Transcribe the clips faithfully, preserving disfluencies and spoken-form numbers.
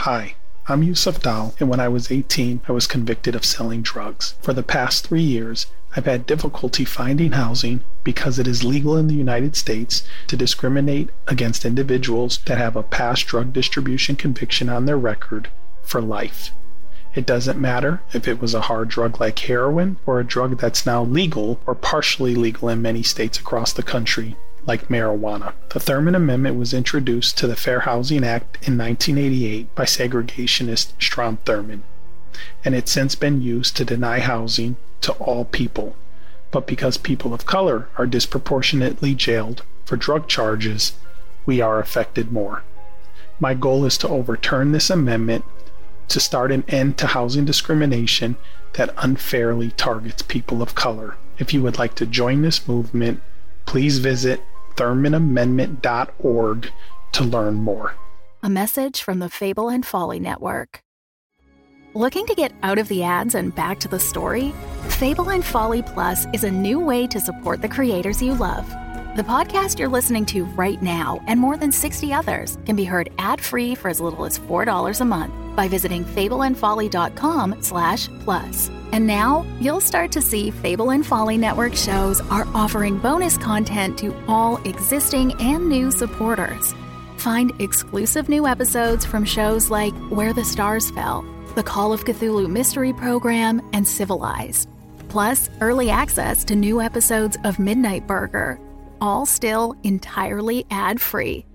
Hi, I'm Yusuf Dal, and when I was eighteen, I was convicted of selling drugs. For the past three years, I've had difficulty finding housing because it is legal in the United States to discriminate against individuals that have a past drug distribution conviction on their record for life. It doesn't matter if it was a hard drug like heroin or a drug that's now legal or partially legal in many states across the country, like marijuana. The Thurman Amendment was introduced to the Fair Housing Act in nineteen eighty-eight by segregationist Strom Thurmond, and it's since been used to deny housing to all people. But because people of color are disproportionately jailed for drug charges, we are affected more. My goal is to overturn this amendment to start an end to housing discrimination that unfairly targets people of color. If you would like to join this movement, please visit thurman amendment dot org to learn more. A message from the Fable and Folly Network. Looking to get out of the ads and back to the story? Fable and Folly Plus is a new way to support the creators you love. The podcast you're listening to right now and more than sixty others can be heard ad-free for as little as four dollars a month by visiting fableandfolly.com slash plus. And now you'll start to see Fable and Folly Network shows are offering bonus content to all existing and new supporters. Find exclusive new episodes from shows like Where the Stars Fell, the Call of Cthulhu Mystery Program, and Civilized. Plus, early access to new episodes of Midnight Burger, all still entirely ad-free.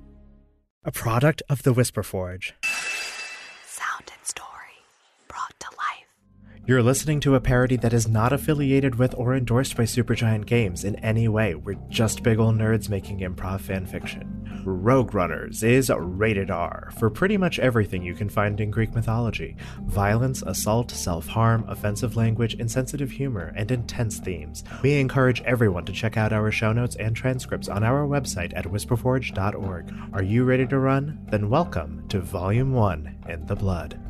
A product of the Whisperforge. Sound and story brought to life. You're listening to a parody that is not affiliated with or endorsed by Supergiant Games in any way. We're just big ol' nerds making improv fanfiction. Rogue Runners is rated R for pretty much everything you can find in Greek mythology. Violence, assault, self-harm, offensive language, insensitive humor, and intense themes. We encourage everyone to check out our show notes and transcripts on our website at whisperforge dot org. Are you ready to run? Then welcome to Volume one in the Blood.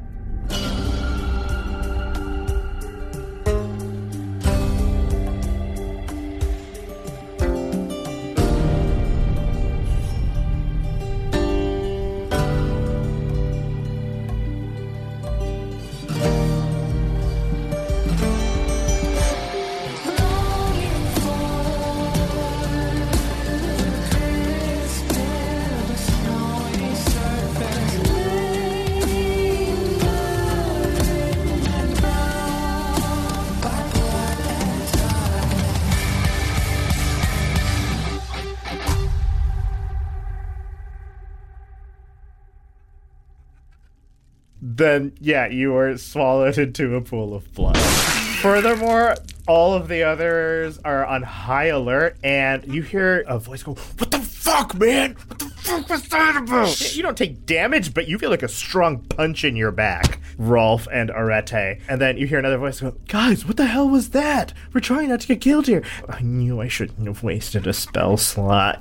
Then, yeah, you were swallowed into a pool of blood. Furthermore, all of the others are on high alert, and you hear a voice go, "What the fuck, man? What the fuck was that about?" You don't take damage, but you feel like a strong punch in your back, Rolf and Arete. And then you hear another voice go, "Guys, what the hell was that? We're trying not to get killed here." I knew I shouldn't have wasted a spell slot.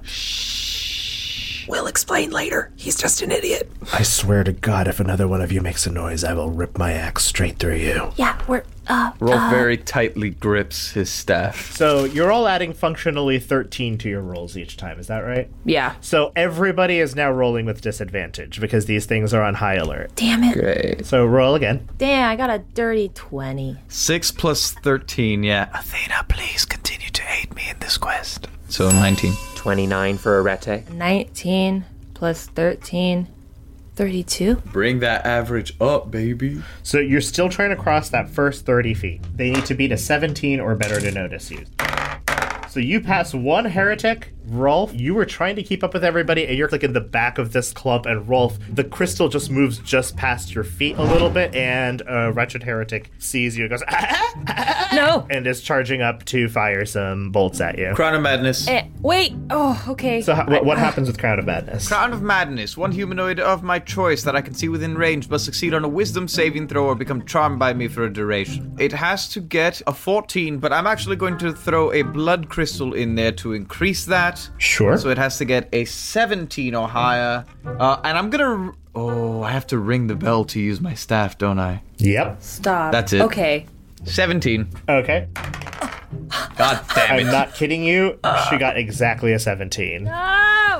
We'll explain later. He's just an idiot. I swear to God, if another one of you makes a noise, I will rip my axe straight through you. Yeah, we're, uh... Rolf uh... very tightly grips his staff. So you're all adding functionally thirteen to your rolls each time, is that right? Yeah. So everybody is now rolling with disadvantage because these things are on high alert. Damn it. Great. So roll again. Damn, I got a dirty twenty. Six plus thirteen, yeah. Athena, please continue to aid me in this quest. So nineteen. twenty-nine for Arete. nineteen plus thirteen, thirty-two. Bring that average up, baby. So you're still trying to cross that first thirty feet. They need to beat a seventeen or better to notice you. So you pass one heretic. Rolf, you were trying to keep up with everybody, and you're like in the back of this clump, and Rolf, the crystal just moves just past your feet a little bit, and a wretched heretic sees you and goes, ah, ah, ah, No! and is charging up to fire some bolts at you. Crown of Madness. Eh, wait! Oh, okay. So what, what happens with Crown of Madness? Crown of Madness. One humanoid of my choice that I can see within range must succeed on a wisdom saving throw or become charmed by me for a duration. It has to get a fourteen, but I'm actually going to throw a blood crystal in there to increase that. Sure. So it has to get a seventeen or higher. Uh, and I'm gonna... Oh, I have to ring the bell to use my staff, don't I? Yep. Stop. That's it. Okay. seventeen. Okay. God damn it. I'm not kidding you. She got exactly a seventeen. No!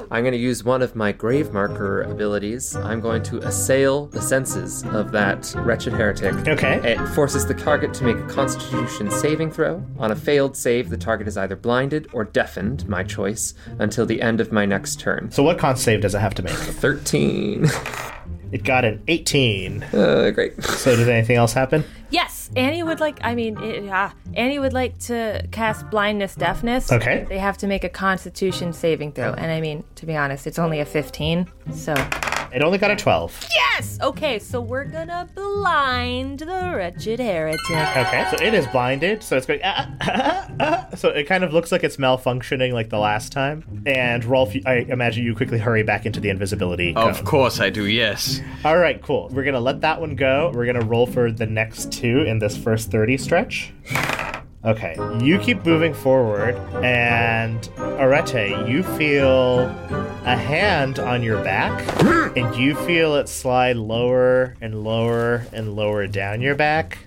I'm going to use one of my Grave Marker abilities. I'm going to assail the senses of that wretched heretic. Okay. It forces the target to make a Constitution saving throw. On a failed save, the target is either blinded or deafened, my choice, until the end of my next turn. So what con save does it have to make? thirteen. It got an eighteen. Uh, great. So did anything else happen? Yes, Annie would like, I mean, it, uh, Annie would like to cast blindness, deafness. Okay. They have to make a Constitution saving throw. And I mean, to be honest, it's only a fifteen, so... It only got a twelve. Yes! Okay, so we're gonna blind the wretched heretic. Okay, so it is blinded, so it's going... Ah, ah, ah, so it kind of looks like it's malfunctioning like the last time. And Rolf, I imagine you quickly hurry back into the invisibility cone. Of course I do, yes. All right, cool. We're going to let that one go. We're going to roll for the next two in this first thirty stretch. Okay, you keep moving forward, and Arete, you feel a hand on your back, and you feel it slide lower and lower and lower down your back,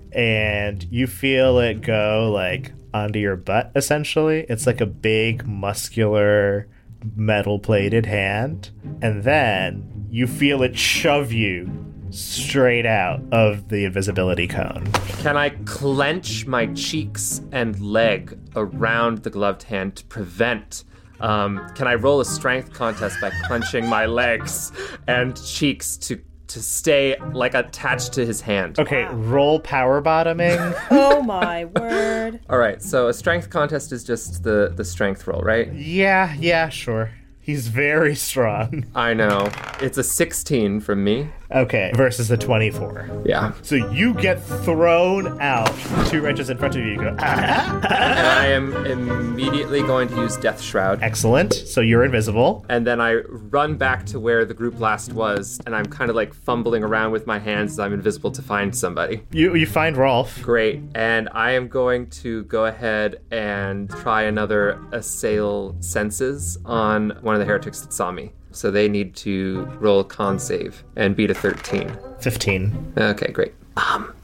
and you feel it go, like, onto your butt, essentially. It's like a big, muscular, metal-plated hand, and then you feel it shove you straight out of the invisibility cone. Can I clench my cheeks and leg around the gloved hand to prevent... Um, can I roll a strength contest by clenching my legs and cheeks to to stay, like, attached to his hand? Okay, roll power bottoming. Oh my word. All right, so a strength contest is just the, the strength roll, right? Yeah, yeah, sure. He's very strong. I know. It's a sixteen from me. Okay, versus a twenty-four. Yeah. So you get thrown out. Two wrenches in front of you. You go, ah. And I am immediately going to use Death Shroud. Excellent. So you're invisible. And then I run back to where the group last was, and I'm kind of like fumbling around with my hands as I'm invisible to find somebody. You you find Rolf. Great. And I am going to go ahead and try another assail senses on one of the heretics that saw me. So they need to roll a con save and beat a thirteen. fifteen. Okay, great. Um,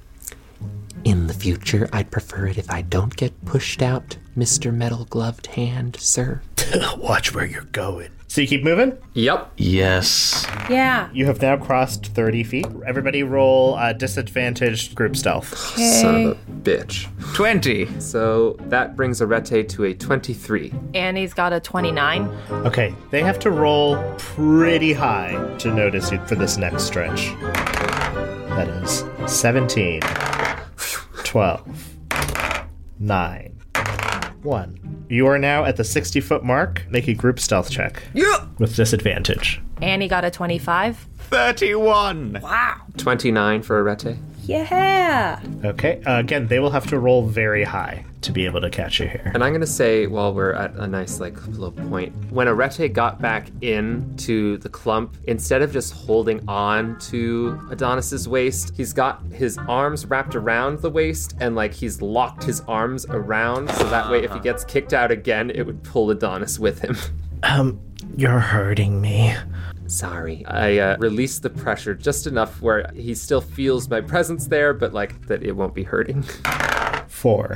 in the future, I'd prefer it if I don't get pushed out, Mister Metal Gloved Hand, sir. Watch where you're going. So you keep moving? Yep. Yes. Yeah. You have now crossed thirty feet. Everybody roll uh, disadvantaged group stealth. Son of a bitch. twenty. So that brings Arete to a twenty-three. Annie's got a twenty-nine. Okay, they have to roll pretty high to notice you for this next stretch. That is seventeen, twelve, nine, one. You are now at the sixty-foot mark. Make a group stealth check. Yeah. With disadvantage. Annie got a twenty-five. thirty-one. Wow. twenty-nine for Arete. Yeah. Okay, uh, again, they will have to roll very high to be able to catch you here. And I'm going to say, while we're at a nice, like, low point, when Arete got back into the clump, instead of just holding on to Adonis's waist, he's got his arms wrapped around the waist, and, like, he's locked his arms around, so that way if he gets kicked out again, it would pull Adonis with him. Um, you're hurting me. Sorry. I uh, released the pressure just enough where he still feels my presence there, but, like, that it won't be hurting. Four.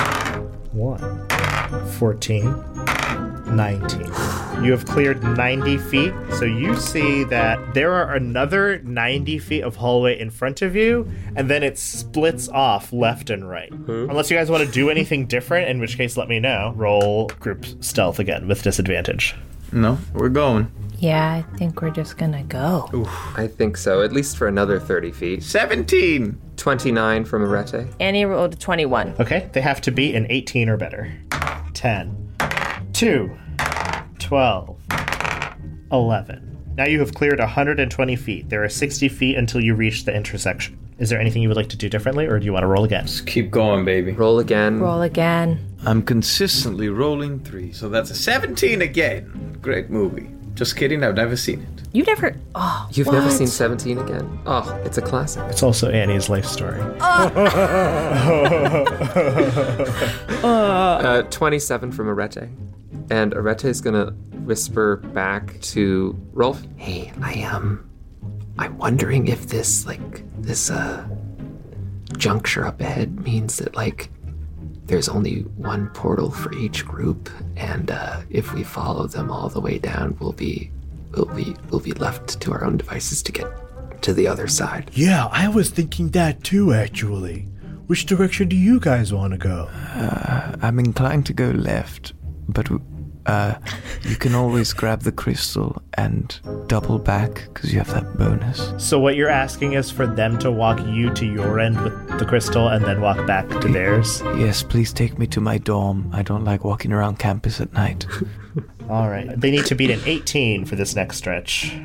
One. Fourteen. Nineteen. You have cleared ninety feet, so you see that there are another ninety feet of hallway in front of you, and then it splits off left and right. Hmm? Unless you guys want to do anything different, in which case let me know. Roll group stealth again with disadvantage. No, we're going. Yeah, I think we're just gonna go. Oof. I think so, at least for another thirty feet. seventeen. twenty-nine from Arete. Annie rolled a twenty-one. Okay, they have to be an eighteen or better. ten. two. twelve. eleven. Now you have cleared one hundred twenty feet. There are sixty feet until you reach the intersection. Is there anything you would like to do differently, or do you want to roll again? Just keep going, baby. Roll again. Roll again. I'm consistently rolling three, so that's a seventeen again. Great movie. Just kidding, I've never seen it. You never... Oh, You've what? never seen seventeen again? Oh, it's a classic. It's also Annie's life story. uh, twenty-seven from Arete. And Arete is going to whisper back to Rolf. Hey, I, um... I'm wondering if this, like, this, uh... juncture up ahead means that, like, there's only one portal for each group, and uh, if we follow them all the way down, we'll be, we'll be, we'll be left to our own devices to get to the other side. Yeah, I was thinking that too, actually. Which direction do you guys want to go? Uh, I'm inclined to go left, but uh, you can always grab the crystal and double back because you have that bonus. So what you're asking is for them to walk you to your end with the crystal and then walk back to theirs? Yes, please take me to my dorm. I don't like walking around campus at night. All right. They need to beat an eighteen for this next stretch.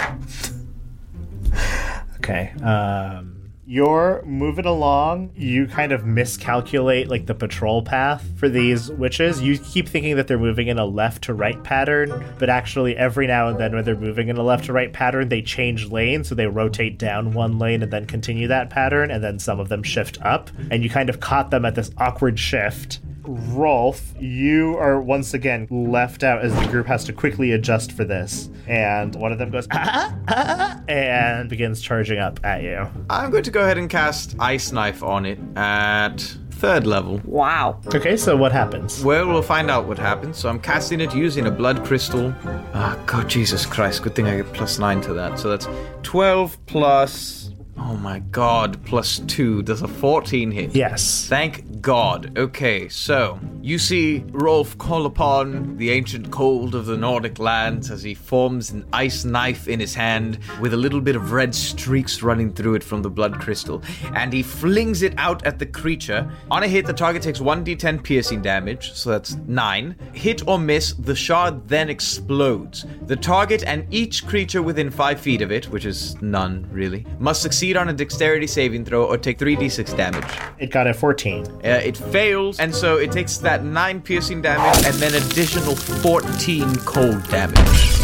Okay. Um... You're moving along. You kind of miscalculate like the patrol path for these witches. You keep thinking that they're moving in a left to right pattern, but actually every now and then when they're moving in a left to right pattern, they change lanes. So they rotate down one lane and then continue that pattern. And then some of them shift up. And you kind of caught them at this awkward shift. Rolf, you are once again left out as the group has to quickly adjust for this. And one of them goes, ah, ah, and begins charging up at you. I'm going to go ahead and cast Ice Knife on it at third level. Wow. Okay, so what happens? Well, we'll find out what happens. So I'm casting it using a blood crystal. Ah, oh, God, Jesus Christ. Good thing I get plus nine to that. So that's twelve plus... Oh my God, plus two. Does a fourteen hit? Yes. Thank God. Okay, so you see Rolf call upon the ancient cold of the Nordic lands as he forms an ice knife in his hand with a little bit of red streaks running through it from the blood crystal. And he flings it out at the creature. On a hit, the target takes one d ten piercing damage, so that's nine. Hit or miss, the shard then explodes. The target and each creature within five feet of it, which is none really, must succeed on a dexterity saving throw or take three d six damage. It got a fourteen. Uh, it fails, and so it takes that nine piercing damage and then additional fourteen cold damage.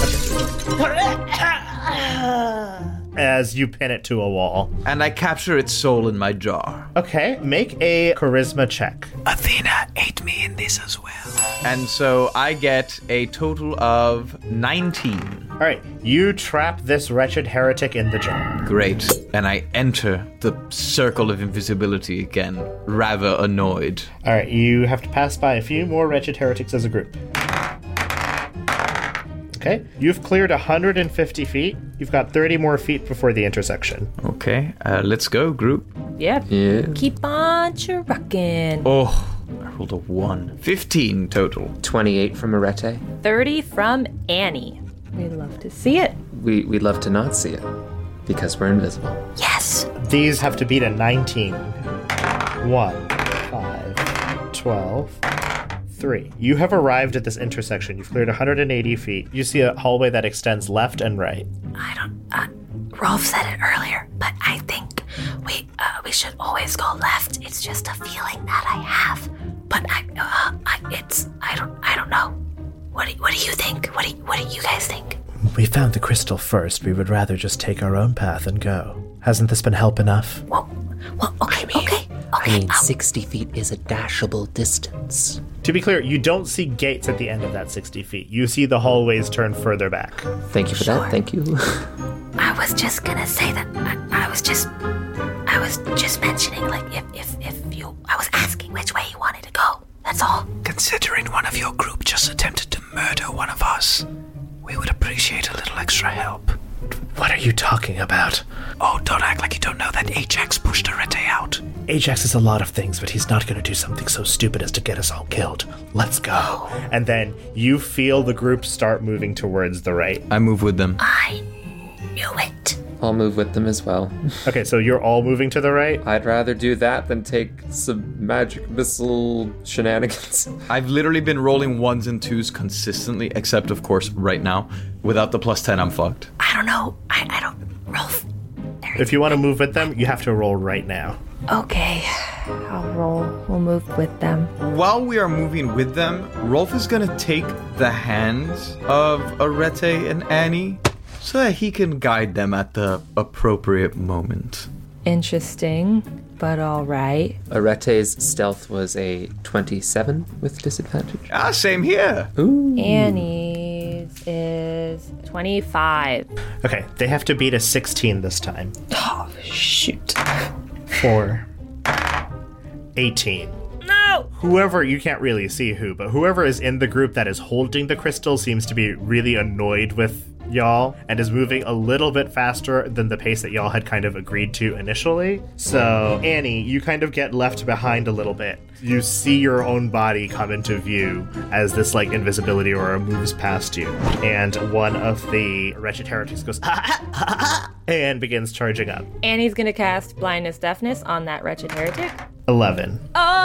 As you pin it to a wall. And I capture its soul in my jar. Okay, make a charisma check. Athena ate me in this as well. And so I get a total of nineteen. All right, you trap this wretched heretic in the jar. Great. And I enter the circle of invisibility again, rather annoyed. All right, you have to pass by a few more wretched heretics as a group. Okay, you've cleared one hundred fifty feet. You've got thirty more feet before the intersection. Okay, uh, let's go, group. Yep. Yeah. Keep on trucking. Oh, I rolled a one. fifteen total. twenty-eight from Arete. thirty from Annie. We'd love to see it. We, we'd love to not see it, because we're invisible. Yes. These have to beat a nineteen. one, five, twelve, three. You have arrived at this intersection. You've cleared one hundred eighty feet. You see a hallway that extends left and right. I don't, uh, Rolf said it earlier, but I think we, uh, we should always go left. It's just a feeling that I have. But I, uh, I, it's, I don't, I don't know. What do, what do you think? What do, what do you guys think? We found the crystal first. We would rather just take our own path and go. Hasn't this been help enough? Well, well, okay, okay, okay. I mean, sixty feet is a dashable distance. To be clear, you don't see gates at the end of that sixty feet. You see the hallways turn further back. Thank you for Sure. that. Thank you. I was just gonna say that I, I was just, I was just mentioning, like, if, if, if you, I was asking which way you wanted to go. That's all. Considering one of your group just attempted to murder one of us, we would appreciate a little extra help. What are you talking about? Oh, don't act like you don't know that Ajax pushed Arete out. Ajax is a lot of things, but he's not going to do something so stupid as to get us all killed. Let's go. And then you feel the group start moving towards the right. I move with them. I knew it. I'll move with them as well. Okay, so you're all moving to the right? I'd rather do that than take some magic missile shenanigans. I've literally been rolling ones and twos consistently, except, of course, right now. Without the plus ten, I'm fucked. I don't know. I, I don't, Rolf. If you want to move with them, you have to roll right now. Okay, I'll roll. We'll move with them. While we are moving with them, Rolf is gonna take the hands of Arete and Annie so that he can guide them at the appropriate moment. Interesting, but all right. Arete's stealth was a twenty-seven with disadvantage. Ah, same here. Ooh. Annie's is twenty-five. Okay, they have to beat a sixteen this time. Oh, shoot. Four. eighteen. No! whoever, you can't really see who, but whoever is in the group that is holding the crystal seems to be really annoyed with y'all and is moving a little bit faster than the pace that y'all had kind of agreed to initially. So, Annie, you kind of get left behind a little bit. You see your own body come into view as this, like, invisibility aura moves past you. And one of the wretched heretics goes, and begins charging up. Annie's gonna cast Blindness Deafness on that wretched heretic. eleven.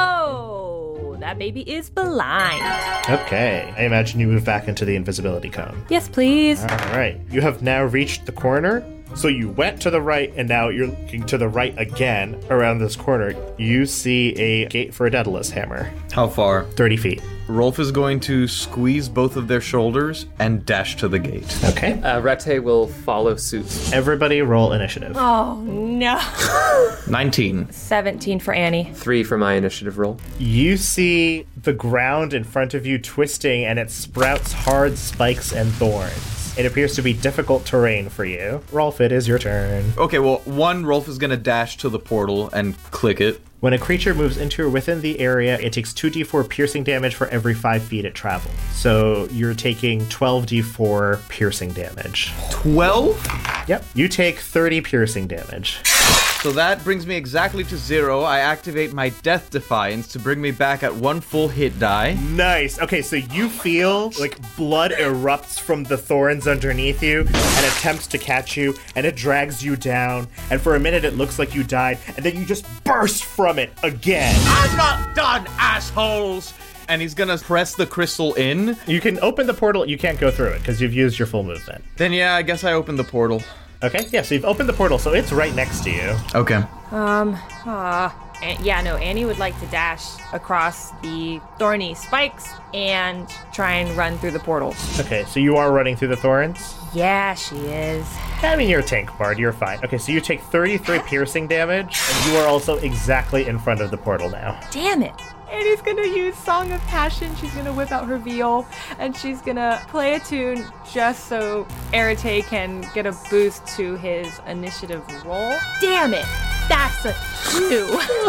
Oh, that baby is blind. Okay, I imagine you move back into the invisibility cone. Yes, please. All right, you have now reached the corner. So you went to the right, and now you're looking to the right again around this corner. You see a gate for a Daedalus hammer. How far? thirty feet. Rolf is going to squeeze both of their shoulders and dash to the gate. Okay. Uh, Rete will follow suit. Everybody roll initiative. Oh, no. nineteen. seventeen for Annie. Three for my initiative roll. You see the ground in front of you twisting, and it sprouts hard spikes and thorns. It appears to be difficult terrain for you. Rolf, it is your turn. Okay, well, one, Rolf is going to dash to the portal and click it. When a creature moves into or within the area, it takes two d four piercing damage for every five feet it travels. So you're taking twelve d four piercing damage. twelve? Yep. You take thirty piercing damage. So that brings me exactly to zero. I activate my Death Defiance to bring me back at one full hit die. Nice. Okay, so you feel like blood erupts from the thorns underneath you and attempts to catch you, and it drags you down. And for a minute, it looks like you died, and then you just burst from it again. I'm not done, assholes! And he's gonna press the crystal in. You can open the portal. You can't go through it because you've used your full movement. Then yeah, I guess I open the portal. Okay, yeah, so you've opened the portal, so it's right next to you. Okay. Um, uh, and yeah, no, Annie would like to dash across the thorny spikes and try and run through the portal. Okay, so you are running through the thorns? Yeah, she is. I mean, you're a tank, Bard. You're fine. Okay, so you take thirty-three piercing damage, and you are also exactly in front of the portal now. Damn it. Annie's gonna use Song of Passion. She's gonna whip out her viol, and she's gonna play a tune just so Arete can get a boost to his initiative roll. Damn it. That's a two.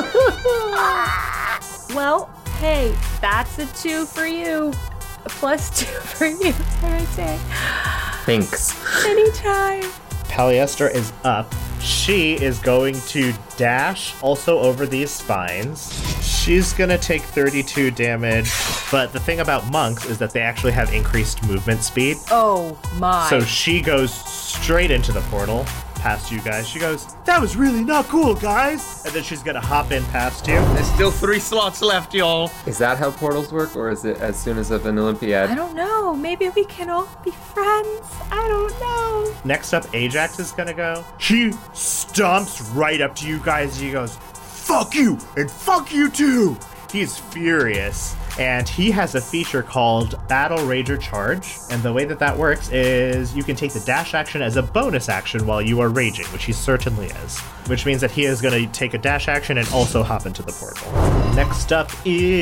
Well, hey, that's a two for you. A plus two for you, Arete. Thanks. Anytime. Polyester is up. She is going to dash also over these spines. She's gonna take thirty-two damage, but the thing about monks is that they actually have increased movement speed. Oh my. So she goes straight into the portal, past you guys. She goes, that was really not cool, guys! And then she's gonna hop in past you. There's still three slots left, y'all. Is that how portals work, or is it as soon as of an Olympiad? I don't know. Maybe we can all be friends. I don't know. Next up, Ajax is gonna go. He stomps right up to you guys. He goes, fuck you, and fuck you too! He's furious, and he has a feature called Battle Rager Charge, and the way that that works is you can take the dash action as a bonus action while you are raging, which he certainly is, which means that he is going to take a dash action and also hop into the portal. Next up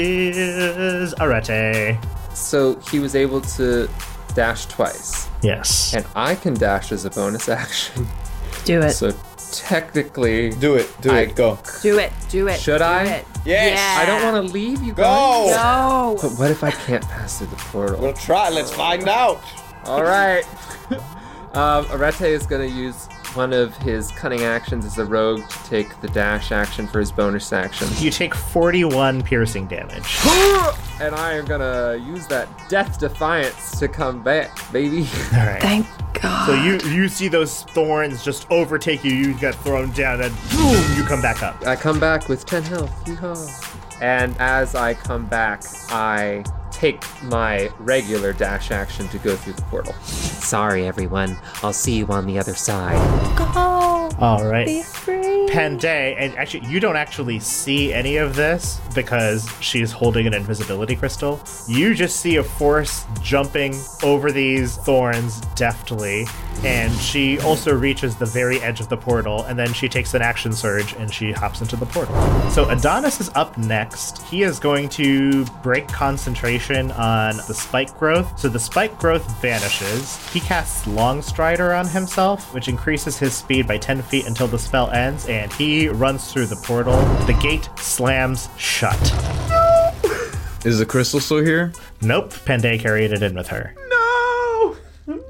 is Arete. So he was able to dash twice. Yes. And I can dash as a bonus action. Do it. So technically... Do it, do I it, go. Do it, do it. Should do I? It. Yes! Yeah. I don't want to leave you Go! guys. No! But what if I can't pass through the portal? We'll try, let's find out. All right. um, Arete is going to use one of his cunning actions as a rogue to take the dash action for his bonus action. You take forty-one piercing damage. And I am going to use that Death Defiance to come back, baby. All right. Thank God. So you you see those thorns just overtake you. You get thrown down, and boom, you come back up. I come back with ten health. Yeehaw. And as I come back, I take my regular dash action to go through the portal. Sorry, everyone. I'll see you on the other side. Go. All right. Be free. Panday, and actually, you don't actually see any of this because she's holding an invisibility crystal. You just see a force jumping over these thorns deftly, and she also reaches the very edge of the portal, and then she takes an action surge and she hops into the portal. So Adonis is up next. He is going to break concentration on the spike growth. So the spike growth vanishes. He casts Long Strider on himself, which increases his speed by ten feet until the spell ends, and he runs through the portal. The gate slams shut. Is the crystal still here? Nope. Panday carried it in with her. No! No!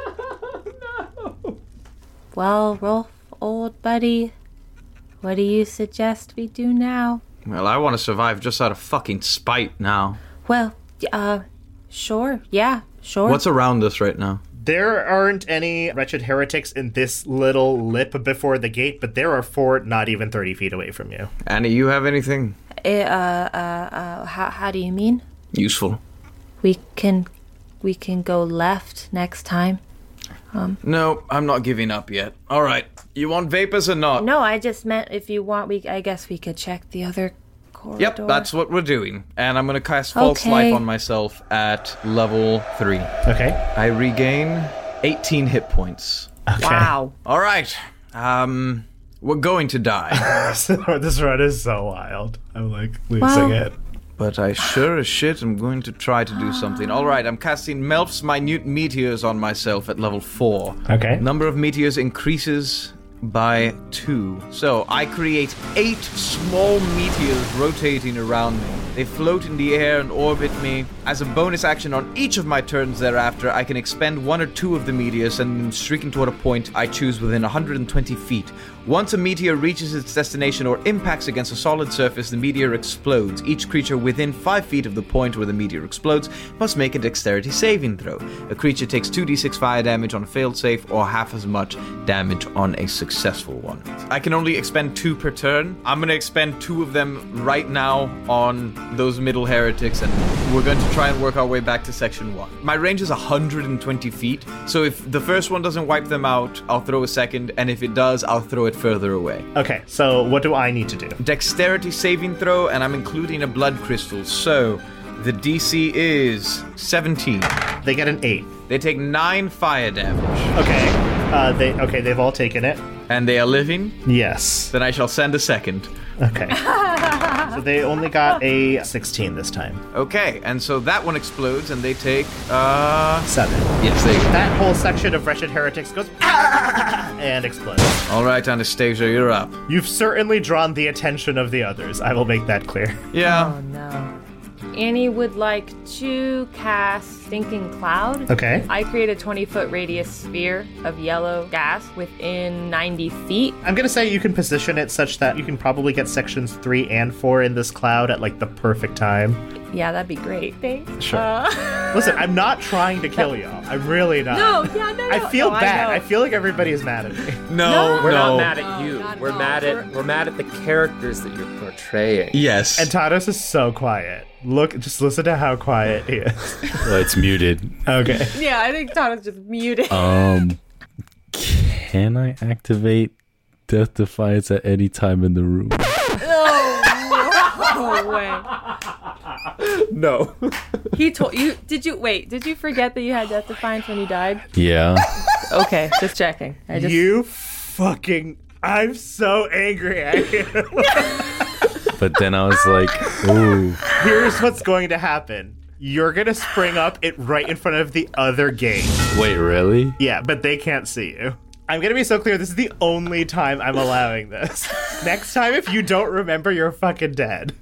No! Well, Rolf, old buddy, what do you suggest we do now? Well, I want to survive just out of fucking spite now. Well, uh, sure. Yeah, sure. What's around us right now? There aren't any wretched heretics in this little lip before the gate, but there are four not even thirty feet away from you. Annie, you have anything? Uh, uh, uh, how, how do you mean? Useful. We can, we can go left next time. Um. No, I'm not giving up yet. All right, you want vapors or not? No, I just meant if you want, we I guess we could check the other corridor. Yep, that's what we're doing. And I'm going to cast False Okay. Life on myself at level three. Okay. I regain eighteen hit points. Okay. Wow. All right. Um, we're going to die. This run is so wild. I'm like losing Well- it. But I sure as shit am going to try to do something. All right, I'm casting Melf's Minute Meteors on myself at level four. Okay. Number of meteors increases by two. So I create eight small meteors rotating around me. They float in the air and orbit me. As a bonus action on each of my turns thereafter, I can expend one or two of the meteors and then streaking toward a point I choose within one hundred twenty feet. Once a meteor reaches its destination or impacts against a solid surface, the meteor explodes. Each creature within five feet of the point where the meteor explodes must make a dexterity saving throw. A creature takes two d six fire damage on a failed save or half as much damage on a successful one. I can only expend two per turn. I'm going to expend two of them right now on those middle heretics, and we're going to try and work our way back to section one. My range is one hundred twenty feet, so if the first one doesn't wipe them out, I'll throw a second, and if it does, I'll throw it further away. Okay, so what do I need to do? Dexterity saving throw, and I'm including a blood crystal, so the D C is seventeen. They get an eight. They take nine fire damage. Okay. Uh, they okay. They've all taken it. And they are living? Yes. Then I shall send a second. Okay. So they only got a sixteen this time. Okay, and so that one explodes, and they take, uh... Seven. Yes, they... That whole section of wretched heretics goes ah! and explodes. All right, Anastasia, you're up. You've certainly drawn the attention of the others. I will make that clear. Yeah. Oh no. Annie would like to cast Stinking Cloud. Okay. I create a twenty-foot radius sphere of yellow gas within ninety feet. I'm gonna say you can position it such that you can probably get sections three and four in this cloud at like the perfect time. Yeah, that'd be great. Thanks. Sure. Uh, Listen, I'm not trying to kill y'all. I'm really not. no, yeah, no, no. I feel no, bad. I, I, know. feel like everybody is mad at me. No, We're no. not mad at you. not at we're all. mad at We're- we're mad at the characters that you're portraying. Yes. And Tados is so quiet. Look, just listen to how quiet he is. Well, it's muted. Okay. Yeah, I think Todd is just muted. Um, can I activate Death Defiance at any time in the room? No way. No. He told you. Did you wait? Did you forget that you had Death Defiance when you died? Yeah. Okay, just checking. I just. You fucking. I'm so angry at you. But then I was like, ooh. Here's what's going to happen. You're going to spring up it right in front of the other gate. Wait, really? Yeah, but they can't see you. I'm going to be so clear. This is the only time I'm allowing this. Next time, if you don't remember, you're fucking dead.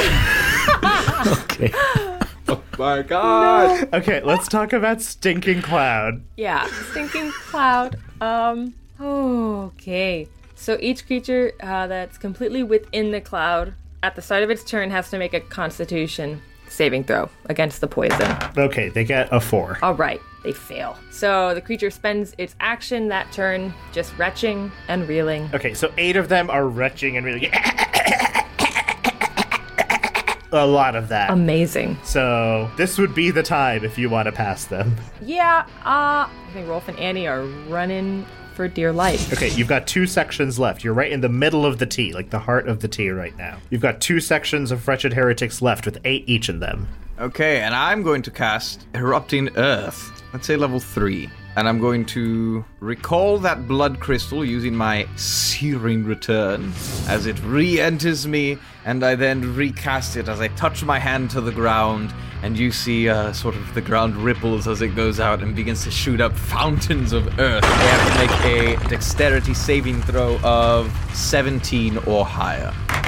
Okay. Oh my god. No. Okay, let's talk about Stinking Cloud. Yeah, Stinking Cloud. Um. Okay. So each creature uh, that's completely within the cloud at the start of its turn has to make a Constitution saving throw against the poison. Okay, they get a four. All right, they fail. So the creature spends its action that turn just retching and reeling. Okay, so eight of them are retching and really. A lot of that. Amazing. So this would be the time if you want to pass them. Yeah, uh, I think Rolf and Annie are running for dear life. Okay, you've got two sections left. You're right in the middle of the T, like the heart of the T right now. You've got two sections of Wretched Heretics left with eight each in them. Okay, and I'm going to cast Erupting Earth. Let's say level three. And I'm going to recall that blood crystal using my Searing Return as it re-enters me, and I then recast it as I touch my hand to the ground, and you see uh, sort of the ground ripples as it goes out and begins to shoot up fountains of earth. They have to make a dexterity saving throw of seventeen or higher.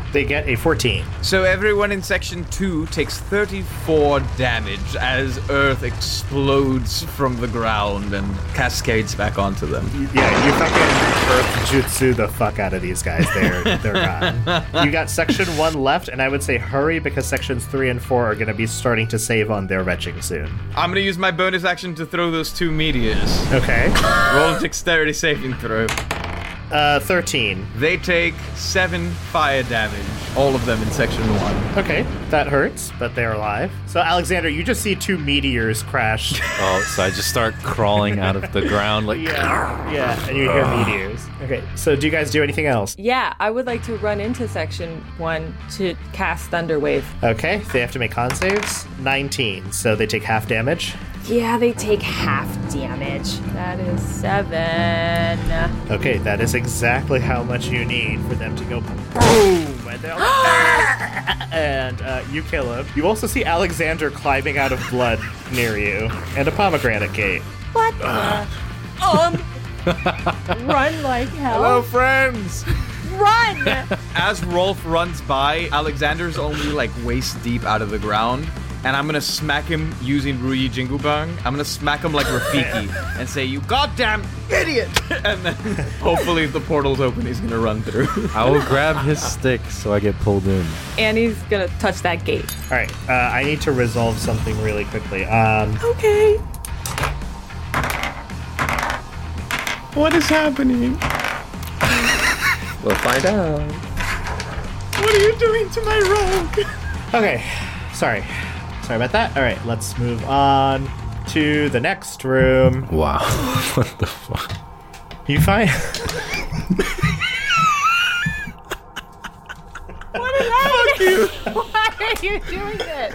They get a fourteen. So everyone in section two takes thirty-four damage as Earth explodes from the ground and cascades back onto them. Yeah, you fucking Earth Jutsu the fuck out of these guys. They're they're gone. You got section one left, and I would say hurry because sections three and four are going to be starting to save on their retching soon. I'm gonna use my bonus action to throw those two meteors. Okay. Roll a dexterity saving throw. Uh, thirteen. They take seven fire damage, all of them in section one. Okay, that hurts, but they're alive. So, Alexander, you just see two meteors crash. Oh, so I just start crawling out of the ground like... Yeah, yeah, and you hear meteors. Okay, so do you guys do anything else? Yeah, I would like to run into section one to cast Thunderwave. Okay, they have to make con saves. nineteen, so they take half damage. Yeah, they take half damage. That is seven. Okay, that is exactly how much you need for them to go boom, and they're like, and uh, you kill him. You also see Alexander climbing out of blood near you, and a pomegranate gate. What the? um, run like hell. Hello, friends! Run! As Rolf runs by, Alexander's only like waist deep out of the ground. And I'm gonna smack him using Ruyi Jingubang. I'm gonna smack him like Rafiki and say, "You goddamn idiot!" And then hopefully if the portal's open, he's gonna run through. I will grab his stick so I get pulled in. Annie's gonna touch that gate. All right, uh, I need to resolve something really quickly. Um, okay. What is happening? We'll find out. What are you doing to my rogue? Okay, sorry. Sorry about that. All right, let's move on to the next room. Wow. What the fuck? You find... What is happening? Why are you doing this?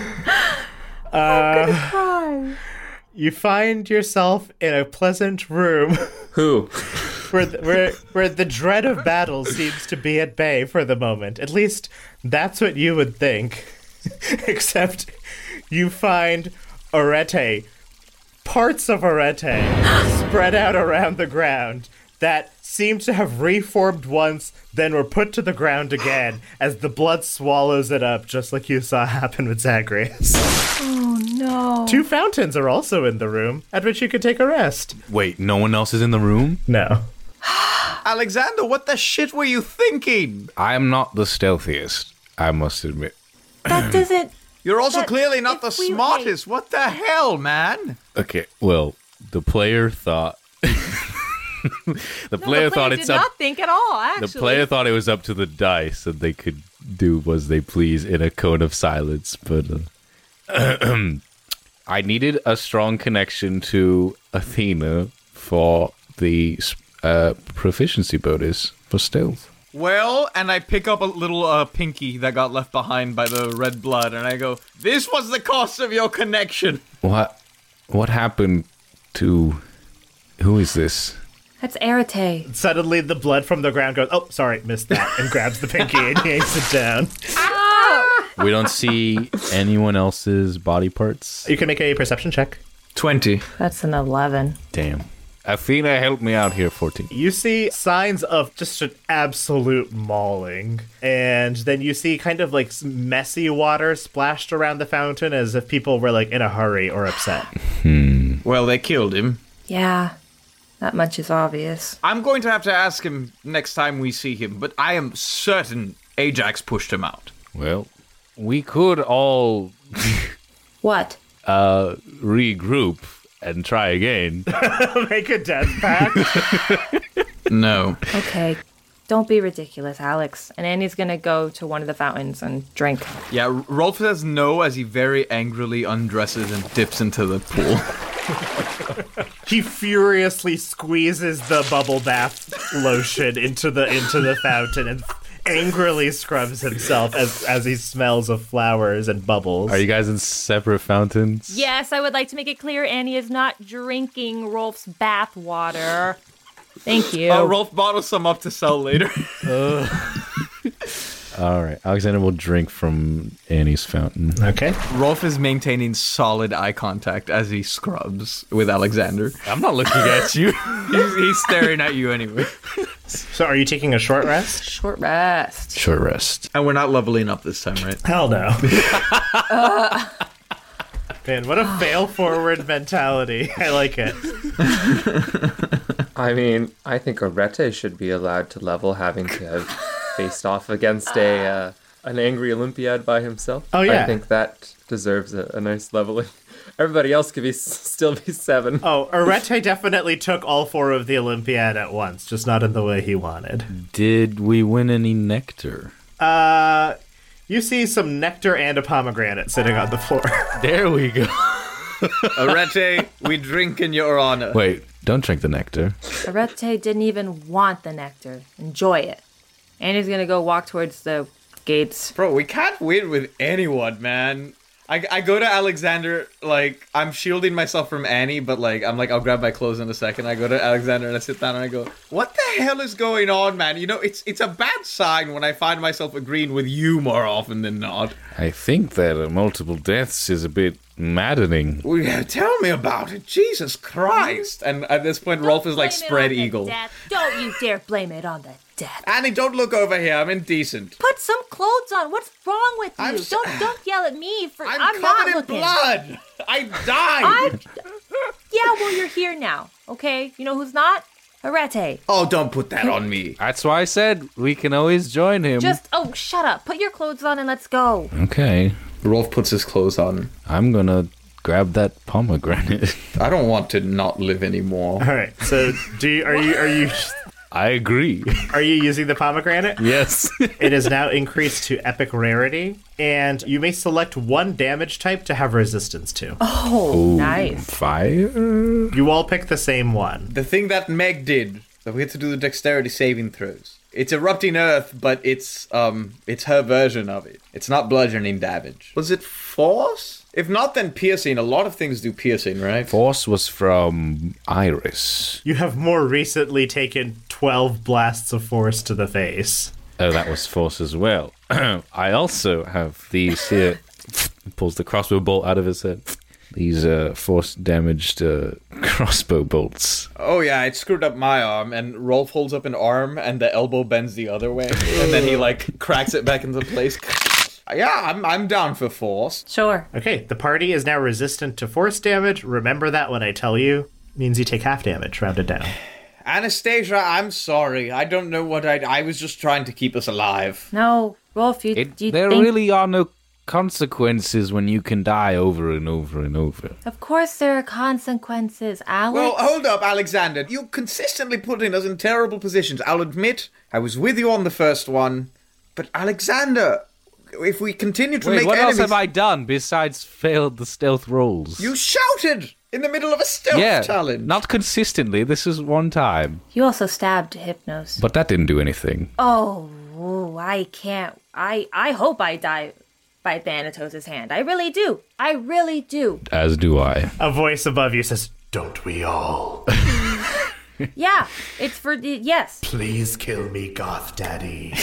Uh, I'm gonna cry. You find yourself in a pleasant room. Who? where, the, where, where the dread of battle seems to be at bay for the moment. At least that's what you would think. Except you find Arete, parts of Arete, spread out around the ground that seem to have reformed once, then were put to the ground again as the blood swallows it up, just like you saw happen with Zagreus. Oh no. Two fountains are also in the room, at which you could take a rest. Wait, no one else is in the room? No. Alexander, what the shit were you thinking? I am not the stealthiest, I must admit. That doesn't... You're also that, clearly not the we, smartest. What the hell, man? Okay, well, the player thought... the player no, the thought player it's did up... not think at all, actually. The player thought it was up to the dice and they could do as they please in a cone of silence, but... Uh, I needed a strong connection to Athena for the uh, proficiency bonus for stealth. Well, and I pick up a little uh, pinky that got left behind by the red blood, and I go, "This was the cost of your connection." What? What happened to... Who is this? That's Arete. Suddenly the blood from the ground goes, "Oh, sorry, missed that," and grabs the pinky and yanks it down. We don't see anyone else's body parts. You can make a perception check. twenty. That's an eleven. Damn. Athena, help me out here, fourteen. You see signs of just an absolute mauling. And then you see kind of like messy water splashed around the fountain as if people were like in a hurry or upset. Hmm. Well, they killed him. Yeah, that much is obvious. I'm going to have to ask him next time we see him, but I am certain Ajax pushed him out. Well, we could all... What? Uh, regroup and try again. Make a death pact? No. Okay. Don't be ridiculous, Alex. And Annie's gonna go to one of the fountains and drink. Yeah, Rolf says no as he very angrily undresses and dips into the pool. He furiously squeezes the bubble bath lotion into the into the fountain and angrily scrubs himself as as he smells of flowers and bubbles. Are you guys in separate fountains? Yes, I would like to make it clear Annie is not drinking Rolf's bath water. Thank you. Uh, Rolf bottles some up to sell later. uh. All right, Alexander will drink from Annie's fountain. Okay. Rolf is maintaining solid eye contact as he scrubs with Alexander. I'm not looking at you. he's, he's staring at you anyway. So are you taking a short rest? Short rest. Short rest. And we're not leveling up this time, right? Hell no. uh. Man, what a fail forward mentality. I like it. I mean, I think Arete should be allowed to level, having to have faced off against a uh, an angry Olympiad by himself. Oh, yeah. I think that deserves a, a nice leveling. Everybody else could be still be seven. Oh, Arete definitely took all four of the Olympiad at once, just not in the way he wanted. Did we win any nectar? Uh, you see some nectar and a pomegranate sitting on the floor. There we go. Arete, we drink in your honor. Wait, don't drink the nectar. Arete didn't even want the nectar. Enjoy it. Annie's gonna go walk towards the gates. Bro, we can't win with anyone, man. I, I go to Alexander, like, I'm shielding myself from Annie, but, like, I'm like, I'll grab my clothes in a second. I go to Alexander and I sit down and I go, what the hell is going on, man? You know, it's it's a bad sign when I find myself agreeing with you more often than not. I think that uh, multiple deaths is a bit maddening. Well, yeah, tell me about it. Jesus Christ. And at this point, Don't Rolf is like blame it spread on the eagle. death. Don't you dare blame it on the death. Annie, don't look over here. I'm indecent. Put some clothes on. What's wrong with you? I'm s- don't don't yell at me for I'm, I'm, covered not in looking. blood. I died. I'm, yeah, well, you're here now, okay? You know who's not? Arete. Oh, don't put that on me. That's why I said we can always join him. Just, oh, shut up. Put your clothes on and let's go. Okay. Rolf puts his clothes on. I'm gonna grab that pomegranate. I don't want to not live anymore. All right. So, do you, are you are you I agree. are you using the pomegranate? Yes. It is now increased to epic rarity, and you may select one damage type to have resistance to. Oh, Ooh, nice. Fire? You all pick the same one. The thing that Meg did, that we had to do the dexterity saving throws. It's erupting earth, but it's um, it's her version of it. It's not bludgeoning damage. Was it force? If not, then piercing. A lot of things do piercing, right? Force was from Iris. You have more recently taken twelve blasts of force to the face. Oh, that was force as well. I also have these here. Pulls the crossbow bolt out of his head. These uh, force damaged uh, crossbow bolts. Oh yeah, it screwed up my arm, and Rolf holds up an arm, and the elbow bends the other way, and then he like cracks it back into place. Yeah, I'm I'm down for force. Sure. Okay, the party is now resistant to force damage. Remember that when I tell you. Means you take half damage, rounded down. Anastasia, I'm sorry. I don't know what I... I was just trying to keep us alive. No, Rolf, you, It, do you there think... really are no consequences when you can die over and over and over. Of course there are consequences, Alex. Well, hold up, Alexander. You consistently putting us in terrible positions. I'll admit, I was with you on the first one. But Alexander, if we continue to Wait, make what enemies... else have I done besides failed the stealth rolls? You shouted in the middle of a stealth yeah, challenge. not consistently. This is one time. You also stabbed Hypnos. But that didn't do anything. Oh, I can't. I, I hope I die by Thanatos' hand. I really do. I really do. As do I. A voice above you says, "Don't we all? Yeah, it's for the... Yes. Please kill me, Goth Daddy."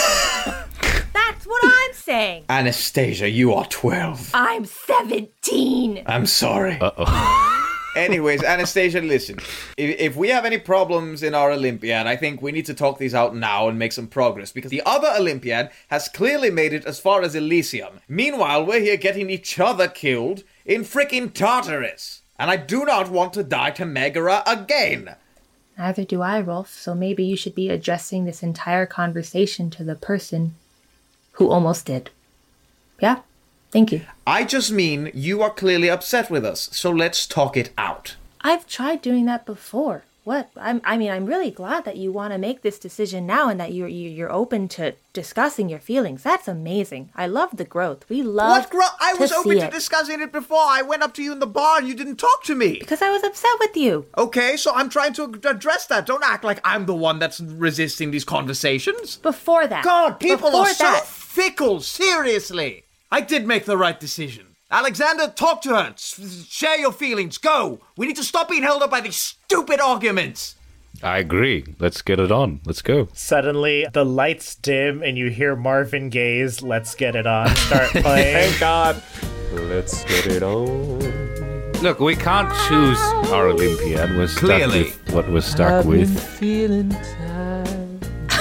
That's what I'm saying. Anastasia, you are twelve. I'm seventeen. I'm sorry. Uh-oh. Anyways, Anastasia, listen. If, if we have any problems in our Olympiad, I think we need to talk these out now and make some progress, because the other Olympiad has clearly made it as far as Elysium. Meanwhile, we're here getting each other killed in frickin' Tartarus. And I do not want to die to Megara again. Neither do I, Rolf, so maybe you should be addressing this entire conversation to the person who almost did. Yeah? Thank you. I just mean you are clearly upset with us, so let's talk it out. I've tried doing that before. What? I'm, I mean, I'm really glad that you want to make this decision now and that you're you're open to discussing your feelings. That's amazing. I love the growth. We love What growth? I was to open see to it. discussing it before. I went up to you in the bar and you didn't talk to me. Because I was upset with you. Okay, so I'm trying to address that. Don't act like I'm the one that's resisting these conversations. Before that. God, people Before are so that. fickle. Seriously. I did make the right decision. Alexander, talk to her. S- share your feelings. Go. We need to stop being held up by these stupid arguments. I agree. Let's get it on. Let's go. Suddenly, the lights dim and you hear Marvin Gaye's "Let's Get It On" start playing. Thank God. Let's get it on. Look, we can't choose our Olympiad. We're stuck Clearly. with what we're stuck with. Feeling tired.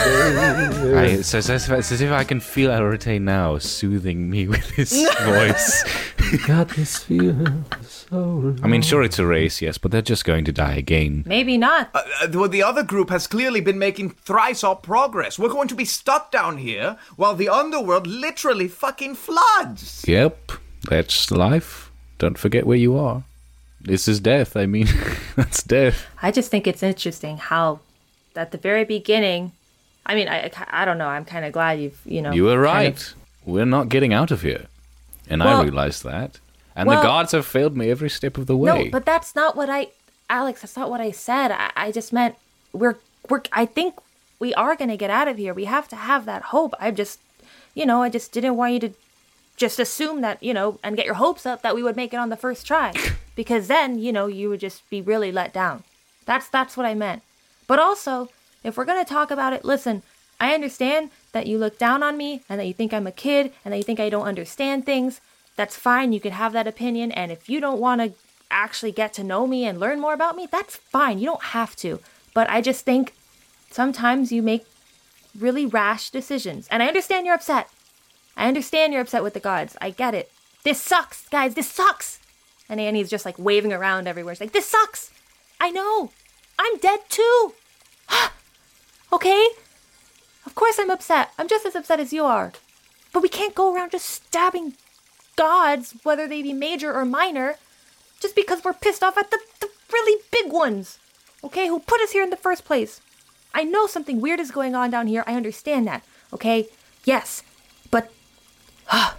I, it's, as if, it's as if I can feel Arete now soothing me with his voice. Got this feeling so I mean, sure, it's a race, yes, but they're just going to die again. Maybe not. Uh, uh, well, the other group has clearly been making thrice our progress. We're going to be stuck down here while the underworld literally fucking floods. Yep, that's life. Don't forget where you are. This is death. I mean, that's death. I just think it's interesting how, at the very beginning, I mean, I, I don't know. I'm kind of glad you've, you know. You were right. kind of- We're not getting out of here. And Well- I realized that. And well- the gods have failed me every step of the way. No, but that's not what I, Alex. That's not what I said. I, I just meant we're we're. I think we are gonna get out of here. We have to have that hope. I just, you know, I just didn't want you to just assume that, you know, and get your hopes up that we would make it on the first try, because then, you know, you would just be really let down. That's that's what I meant. But also, if we're gonna talk about it, listen. I understand that you look down on me and that you think I'm a kid and that you think I don't understand things. That's fine. You can have that opinion. And if you don't want to actually get to know me and learn more about me, that's fine. You don't have to. But I just think sometimes you make really rash decisions. And I understand you're upset. I understand you're upset with the gods. I get it. This sucks, guys. This sucks. And Annie's just like waving around everywhere. She's like, this sucks. I know. I'm dead too. Okay? Of course I'm upset. I'm just as upset as you are. But we can't go around just stabbing gods, whether they be major or minor, just because we're pissed off at the, the really big ones, okay, who put us here in the first place. I know something weird is going on down here. I understand that, okay? Yes, but... I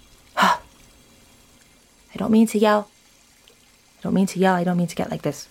don't mean to yell. I don't mean to yell. I don't mean to get like this.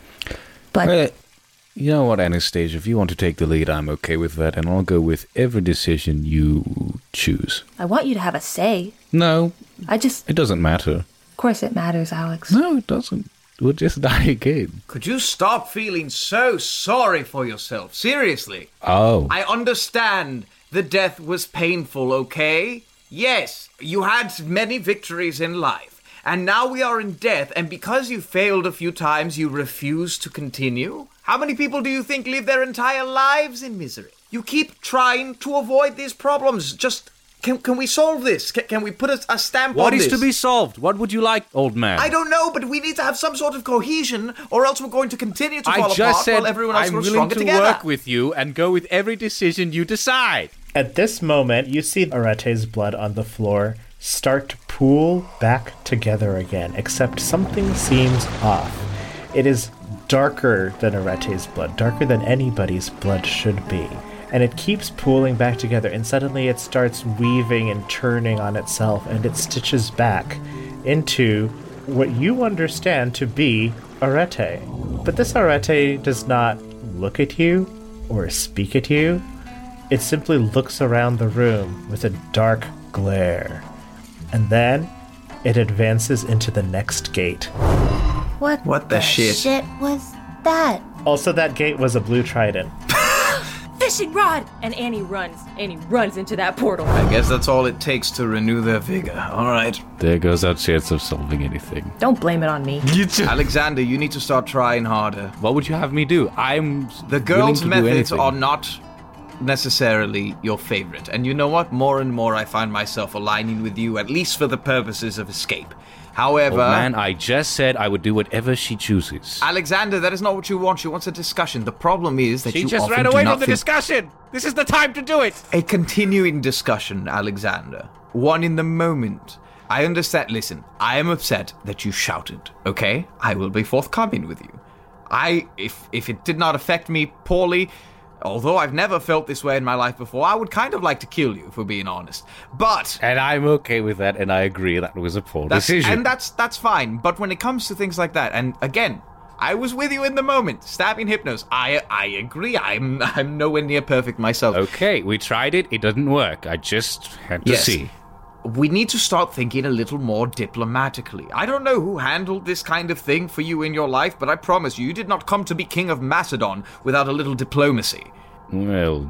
But... Well, you know what, Anastasia, if you want to take the lead, I'm okay with that, and I'll go with every decision you choose. I want you to have a say. No. I just... It doesn't matter. Of course it matters, Alex. No, it doesn't. We'll just die again. Could you stop feeling so sorry for yourself? Seriously. Oh. I understand the death was painful, okay? Yes, you had many victories in life. And now we are in death, and because you failed a few times, you refuse to continue? How many people do you think live their entire lives in misery? You keep trying to avoid these problems. Just, can can we solve this? Can, can we put a, a stamp What on is this? to be solved? What would you like, old man? I don't know, but we need to have some sort of cohesion, or else we're going to continue to fall I just apart said while everyone else I'm grows willing stronger to together. work with you and go with every decision you decide. At this moment, you see Arete's blood on the floor start to pool back together again, except something seems off. It is darker than Arete's blood, darker than anybody's blood should be. And it keeps pooling back together, and suddenly it starts weaving and turning on itself, and it stitches back into what you understand to be Arete. But this Arete does not look at you or speak at you. It simply looks around the room with a dark glare. And then it advances into the next gate. What, What the shit? shit was that? Also, that gate was a blue trident. Fishing rod! And Annie runs. Annie runs into that portal. I guess that's all it takes to renew their vigor. All right. There goes our chance of solving anything. Don't blame it on me. Alexander, you need to start trying harder. What would you have me do? I'm The willing girls' to do methods anything. are not necessarily your favorite. And you know what? More and more I find myself aligning with you, at least for the purposes of escape. However... Old man, I just said I would do whatever she chooses. Alexander, that is not what you want. She wants a discussion. The problem is that She you just often ran do away not from the think- discussion! This is the time to do it! A continuing discussion, Alexander. One in the moment. I understand. Listen, I am upset that you shouted, okay? I will be forthcoming with you. I, if if it did not affect me poorly, although I've never felt this way in my life before, I would kind of like to kill you, if we're being honest. But... And I'm okay with that, and I agree that was a poor That's, decision. and that's that's fine. But when it comes to things like that, and again, I was with you in the moment, stabbing Hypnos. I I agree. I'm I'm nowhere near perfect myself. Okay, we tried it. It didn't work. I just had to Yes. see. We need to start thinking a little more diplomatically. I don't know who handled this kind of thing for you in your life, but I promise you, you did not come to be king of Macedon without a little diplomacy. Well,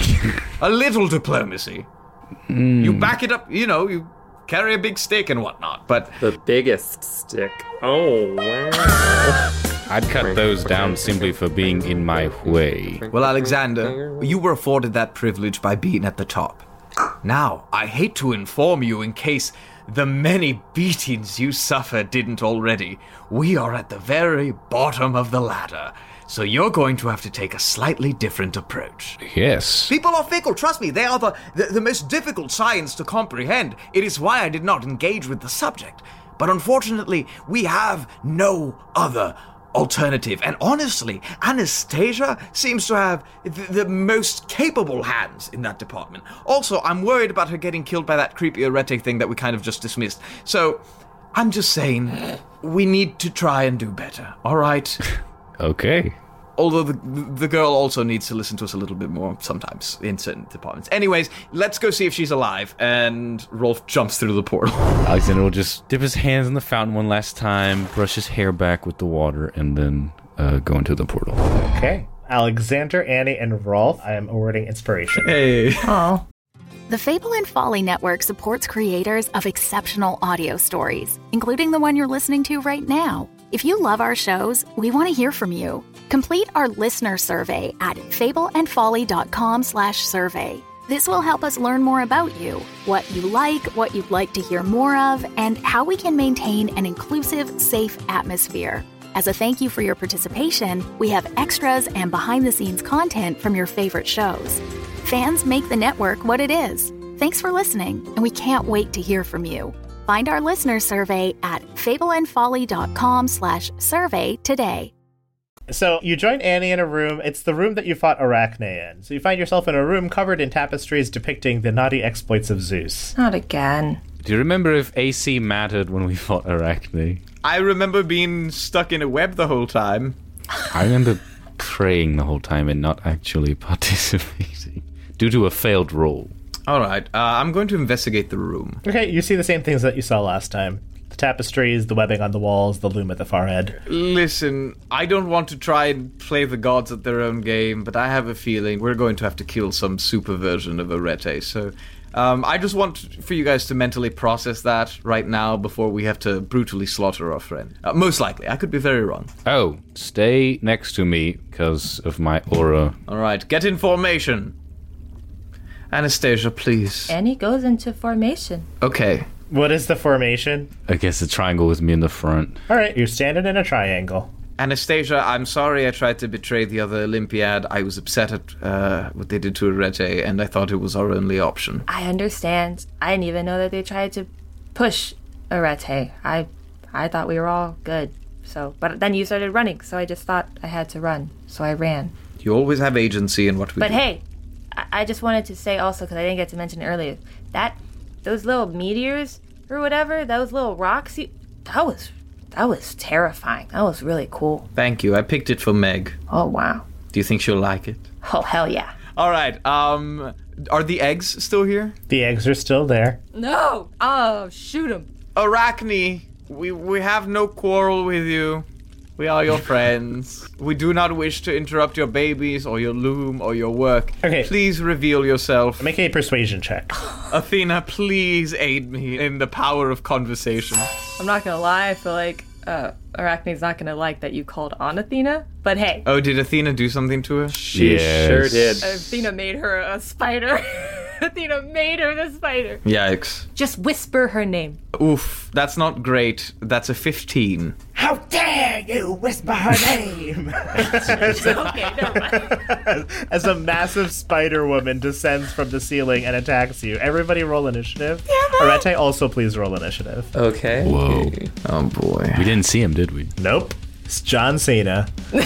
A little diplomacy. mm, You back it up, you know, you carry a big stick and whatnot, but The biggest stick. Oh, wow. I'd cut those down simply for being in my way. Well, Alexander, you were afforded that privilege by being at the top. Now, I hate to inform you in case the many beatings you suffered didn't already. We are at the very bottom of the ladder, so you're going to have to take a slightly different approach. Yes. People are fickle, trust me. They are the, the, the most difficult science to comprehend. It is why I did not engage with the subject. But unfortunately, we have no other alternative. And honestly, Anastasia seems to have the, the most capable hands in that department. Also, I'm worried about her getting killed by that creepy Arete thing that we kind of just dismissed. So, I'm just saying, we need to try and do better, all right? Okay. Although the the girl also needs to listen to us a little bit more sometimes in certain departments. Anyways, let's go see if she's alive. And Rolf jumps through the portal. Alexander will just dip his hands in the fountain one last time, brush his hair back with the water, and then uh, go into the portal. Okay. Alexander, Annie, and Rolf, I am awarding inspiration. Hey. Oh. The Fable and Folly Network supports creators of exceptional audio stories, including the one you're listening to right now. If you love our shows, we want to hear from you. Complete our listener survey at fableandfolly.com slash survey. This will help us learn more about you, what you like, what you'd like to hear more of, and how we can maintain an inclusive, safe atmosphere. As a thank you for your participation, we have extras and behind-the-scenes content from your favorite shows. Fans make the network what it is. Thanks for listening, and we can't wait to hear from you. Find our listener survey at fableandfolly.com slash survey today. So you join Annie in a room. It's the room that you fought Arachne in. So you find yourself in a room covered in tapestries depicting the naughty exploits of Zeus. Not again. Do you remember if A C mattered when we fought Arachne? I remember being stuck in a web the whole time. I remember praying the whole time and not actually participating due to a failed roll. All right, uh, I'm going to investigate the room. Okay, you see the same things that you saw last time. The tapestries, the webbing on the walls, the loom at the far end. Listen, I don't want to try and play the gods at their own game, but I have a feeling we're going to have to kill some super version of Arete, so um, I just want for you guys to mentally process that right now before we have to brutally slaughter our friend. Uh, most likely, I could be very wrong. Oh, stay next to me because of my aura. All right, get in formation. Anastasia, please. Annie goes into formation. Okay. What is the formation? I guess a triangle with me in the front. All right, you're standing in a triangle. Anastasia, I'm sorry I tried to betray the other Olympiad. I was upset at uh, what they did to Arete, and I thought it was our only option. I understand. I didn't even know that they tried to push Arete. I, I thought we were all good. So, but then you started running, so I just thought I had to run. So I ran. You always have agency in what we but do. But hey, I just wanted to say also, because I didn't get to mention it earlier, that those little meteors or whatever, those little rocks, you, that was that was terrifying. That was really cool. Thank you. I picked it for Meg. Oh, wow. Do you think she'll like it? Oh, hell yeah. All right. Um, are the eggs still here? The eggs are still there. No. Oh, shoot them. Arachne, we, we have no quarrel with you. We are your friends. We do not wish to interrupt your babies or your loom or your work. Okay. Please reveal yourself. Make a persuasion check. Athena, please aid me in the power of conversation. I'm not gonna lie, I feel like uh, Arachne's not gonna like that you called on Athena, but hey. Oh, did Athena do something to her? She Yes. sure did. Athena made her a spider. Athena made her the spider. Yikes. Just whisper her name. Oof, that's not great. That's a fifteen. How dare you whisper her name? Okay, never mind. As a massive spider woman descends from the ceiling and attacks you. Everybody roll initiative. Yeah, Arete, also please roll initiative. Okay. Whoa. Oh boy. We didn't see him, did we? Nope. It's John Cena.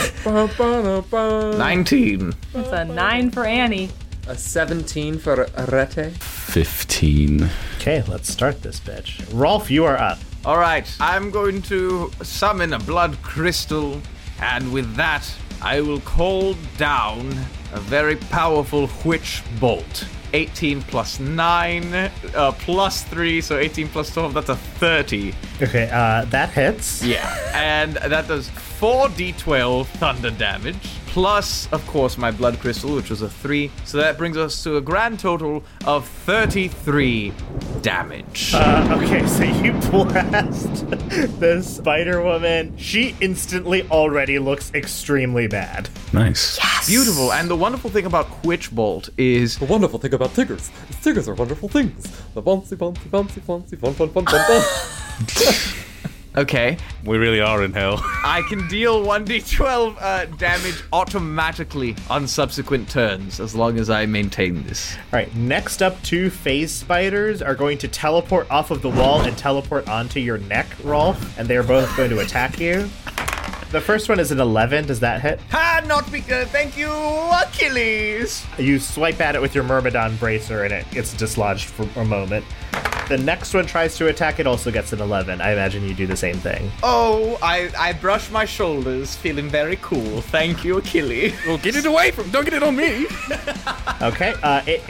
nineteen. It's a nine for Annie. A seventeen for Arete. fifteen. Okay, let's start this bitch. Rolf, you are up. All right, I'm going to summon a blood crystal, and with that, I will call down a very powerful witch bolt. eighteen plus nine, uh, plus three, so eighteen plus twelve, that's a thirty. Okay, uh, that hits. Yeah, and that does four d twelve thunder damage, plus, of course, my blood crystal, which was a three. So that brings us to a grand total of thirty-three damage. Uh, okay, so you blast this spider woman. She instantly already looks extremely bad. Nice. Yes. Beautiful. And the wonderful thing about Quitch Bolt is... The wonderful thing about tigers is tigers are wonderful things. The bouncy, bouncy, bouncy, bouncy, fun, fun, fun, fun, fun. Okay. We really are in hell. I can deal one d twelve uh, damage automatically on subsequent turns, as long as I maintain this. All right, next up, two phase spiders are going to teleport off of the wall and teleport onto your neck, Rolf, and they're both going to attack you. The first one is an eleven. Does that hit? Ha! Not be good. Thank you, Achilles. You swipe at it with your Myrmidon bracer, and it gets dislodged for a moment. The next one tries to attack. It also gets an eleven. I imagine you do the same thing. Oh, I, I brush my shoulders, feeling very cool. Thank you, Achilles. Well, get it away from... Don't get it on me. Okay, uh, it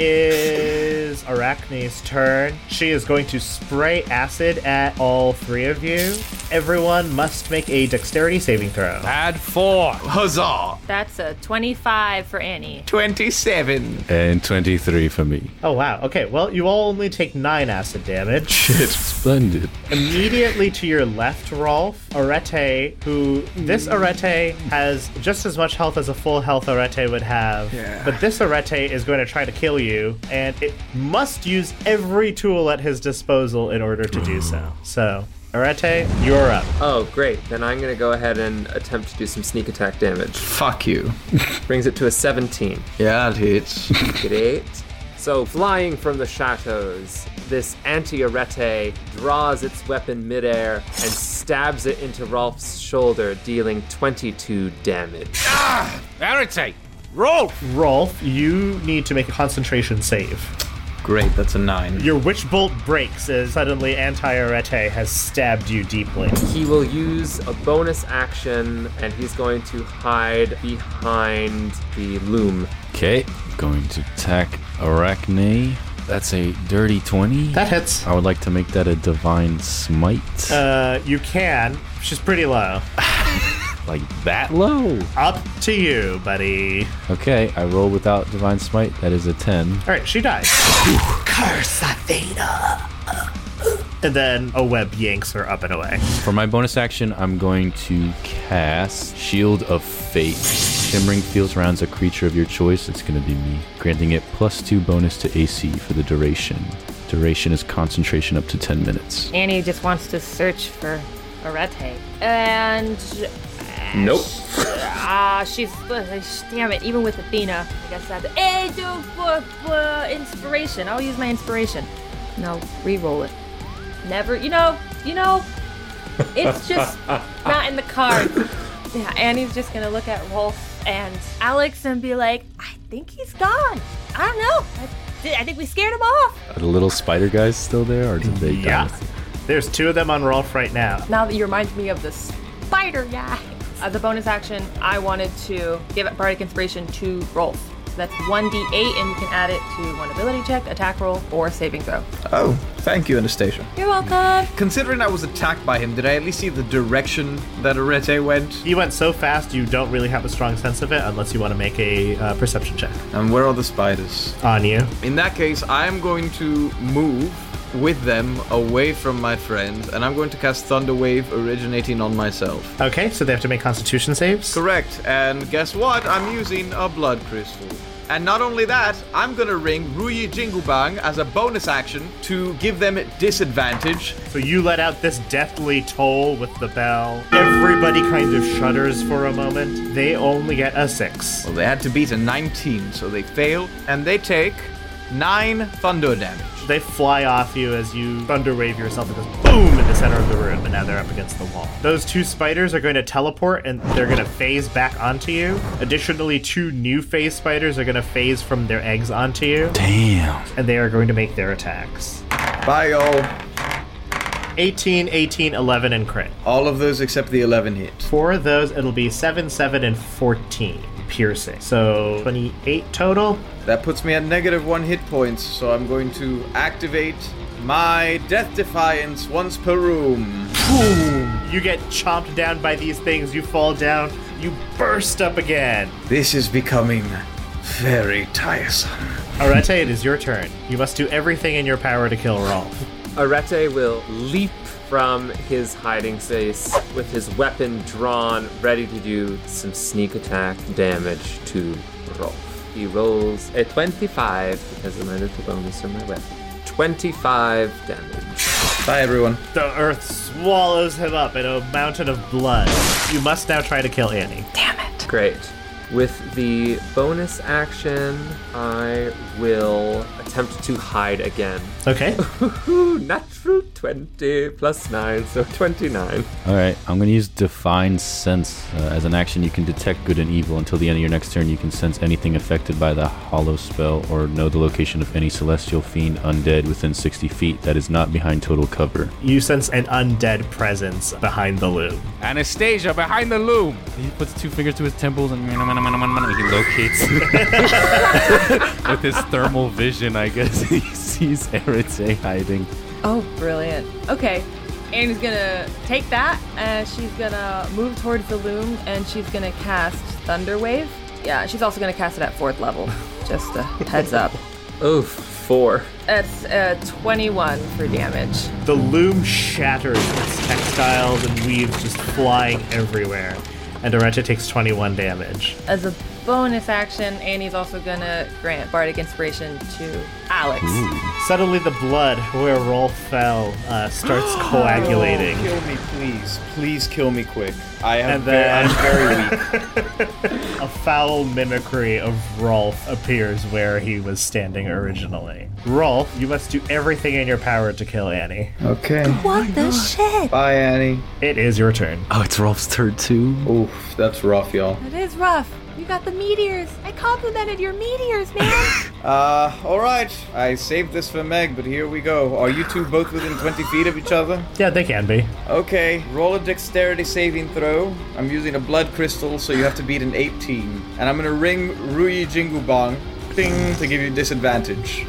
is Arachne's turn. She is going to spray acid at all three of you. Everyone must make a dexterity saving throw. Add four. Huzzah. That's a twenty-five for Annie. twenty-seven. And twenty-three for me. Oh, wow. Okay, well, you all only take nine acid damage. Shit. Splendid. Immediately to your left, Rolf, Arete, who this Arete has just as much health as a full health Arete would have. Yeah. But this Arete is going to try to kill you, and it must use every tool at his disposal in order to do so. So, Arete, you're up. Oh, great. Then I'm going to go ahead and attempt to do some sneak attack damage. Fuck you. Brings it to a seventeen. Yeah, it hits. Great. So, flying from the shadows, this anti-arete draws its weapon midair and stabs it into Rolf's shoulder, dealing twenty-two damage. Ah! Arete! Roll! Rolf, you need to make a concentration save. Great, that's a nine. Your witch bolt breaks as suddenly anti-arete has stabbed you deeply. He will use a bonus action, and he's going to hide behind the loom. Okay, going to attack Arachne. That's a dirty twenty. That hits. I would like to make that a divine smite. Uh, you can. She's pretty low. Like that low? Up to you, buddy. Okay, I roll without divine smite. That is a ten. All right, she dies. Curse Athena. And then a web yanks her up and away. For my bonus action, I'm going to cast Shield of Fate. Shimmering field surrounds a creature of your choice. It's going to be me, granting it plus two bonus to A C for the duration. Duration is concentration up to ten minutes. Annie just wants to search for Arete. And... Nope. Ah, uh, she's... Uh, damn it, even with Athena. I guess I have to... Hey, do for, for inspiration. I'll use my inspiration. No, re-roll it. Never... You know, you know... It's just not in the cards. Yeah, Annie's just gonna look at Rolf and Alex and be like, I think he's gone. I don't know. I, I think we scared him off. Are the little spider guys still there, or did they yeah. die? There's two of them on Rolf right now. Now that you remind me of the spider guy. As a bonus action, I wanted to give it Bardic Inspiration to Rolf. So that's one d eight, and you can add it to one ability check, attack roll, or saving throw. Oh, thank you, Anastasia. You're welcome. Considering I was attacked by him, did I at least see the direction that Arete went? He went so fast you don't really have a strong sense of it unless you want to make a uh, perception check. And where are the spiders? On you. In that case, I am going to move with them away from my friends, and I'm going to cast Thunder Wave originating on myself. Okay, so they have to make Constitution saves? Correct, and guess what? I'm using a Blood Crystal. And not only that, I'm gonna ring Ruyi Jingubang as a bonus action to give them disadvantage. So you let out this deathly toll with the bell. Everybody kind of shudders for a moment. They only get a six. Well, they had to beat a nineteen, so they fail, and they take nine thunder damage. They fly off you as you thunder wave yourself and goes boom in the center of the room, and now they're up against the wall. Those two spiders are going to teleport, and they're going to phase back onto you. Additionally, two new phase spiders are going to phase from their eggs onto you. Damn. And they are going to make their attacks. Bye, y'all. eighteen, eighteen, eleven, and crit. All of those except the eleven hit. For those, it'll be seven, seven, and fourteen piercing. So twenty-eight total. That puts me at negative one hit points, so I'm going to activate my Death Defiance once per room. Boom! You get chomped down by these things. You fall down You burst up again. This is becoming very tiresome. Arete, it is your turn. You must do everything in your power to kill Rolf. Arete will leap from his hiding space with his weapon drawn, ready to do some sneak attack damage to Rolf. He rolls a twenty-five because of my little bonus from my weapon. twenty-five damage. Bye, everyone. The earth swallows him up in a mountain of blood. You must now try to kill Annie. Damn it. Great. With the bonus action, I will attempt to hide again. Okay. Natural twenty plus nine, so twenty-nine. All right, I'm going to use Divine Sense. Uh, as an action, you can detect good and evil. Until the end of your next turn, you can sense anything affected by the hollow spell or know the location of any celestial fiend undead within sixty feet that is not behind total cover. You sense an undead presence behind the loom. Anastasia, behind the loom! He puts two fingers to his temples and he locates with his thermal vision, I guess. He sees Arete hiding. Oh, brilliant. Okay. Annie's gonna take that and she's gonna move towards the loom and she's gonna cast Thunder Wave. Yeah, she's also gonna cast it at fourth level. Just a heads up. Oof, four. That's uh, twenty-one for damage. The loom shatters, its textiles and weaves just flying everywhere. And Arete takes twenty-one damage. As a bonus action, Annie's also gonna grant Bardic Inspiration to Alex. Ooh. Suddenly the blood where Rolf fell uh, starts coagulating. Oh, kill me, please. Please kill me quick. I am And very, then- I'm very weak. A foul mimicry of Rolf appears where he was standing originally. Rolf, you must do everything in your power to kill Annie. Okay. What the shit? Bye, Annie. It is your turn. Oh, it's Rolf's turn too? Oof, that's rough, y'all. It is rough. You got the meteors. I complimented your meteors, man. Uh, alright. I saved this for Meg, but here we go. Are you two both within twenty feet of each other? Yeah, they can be. Okay, roll a dexterity saving throw. I'm using a blood crystal, so you have to beat an eighteen. And I'm gonna ring Rui Jingubong, ding, to give you disadvantage.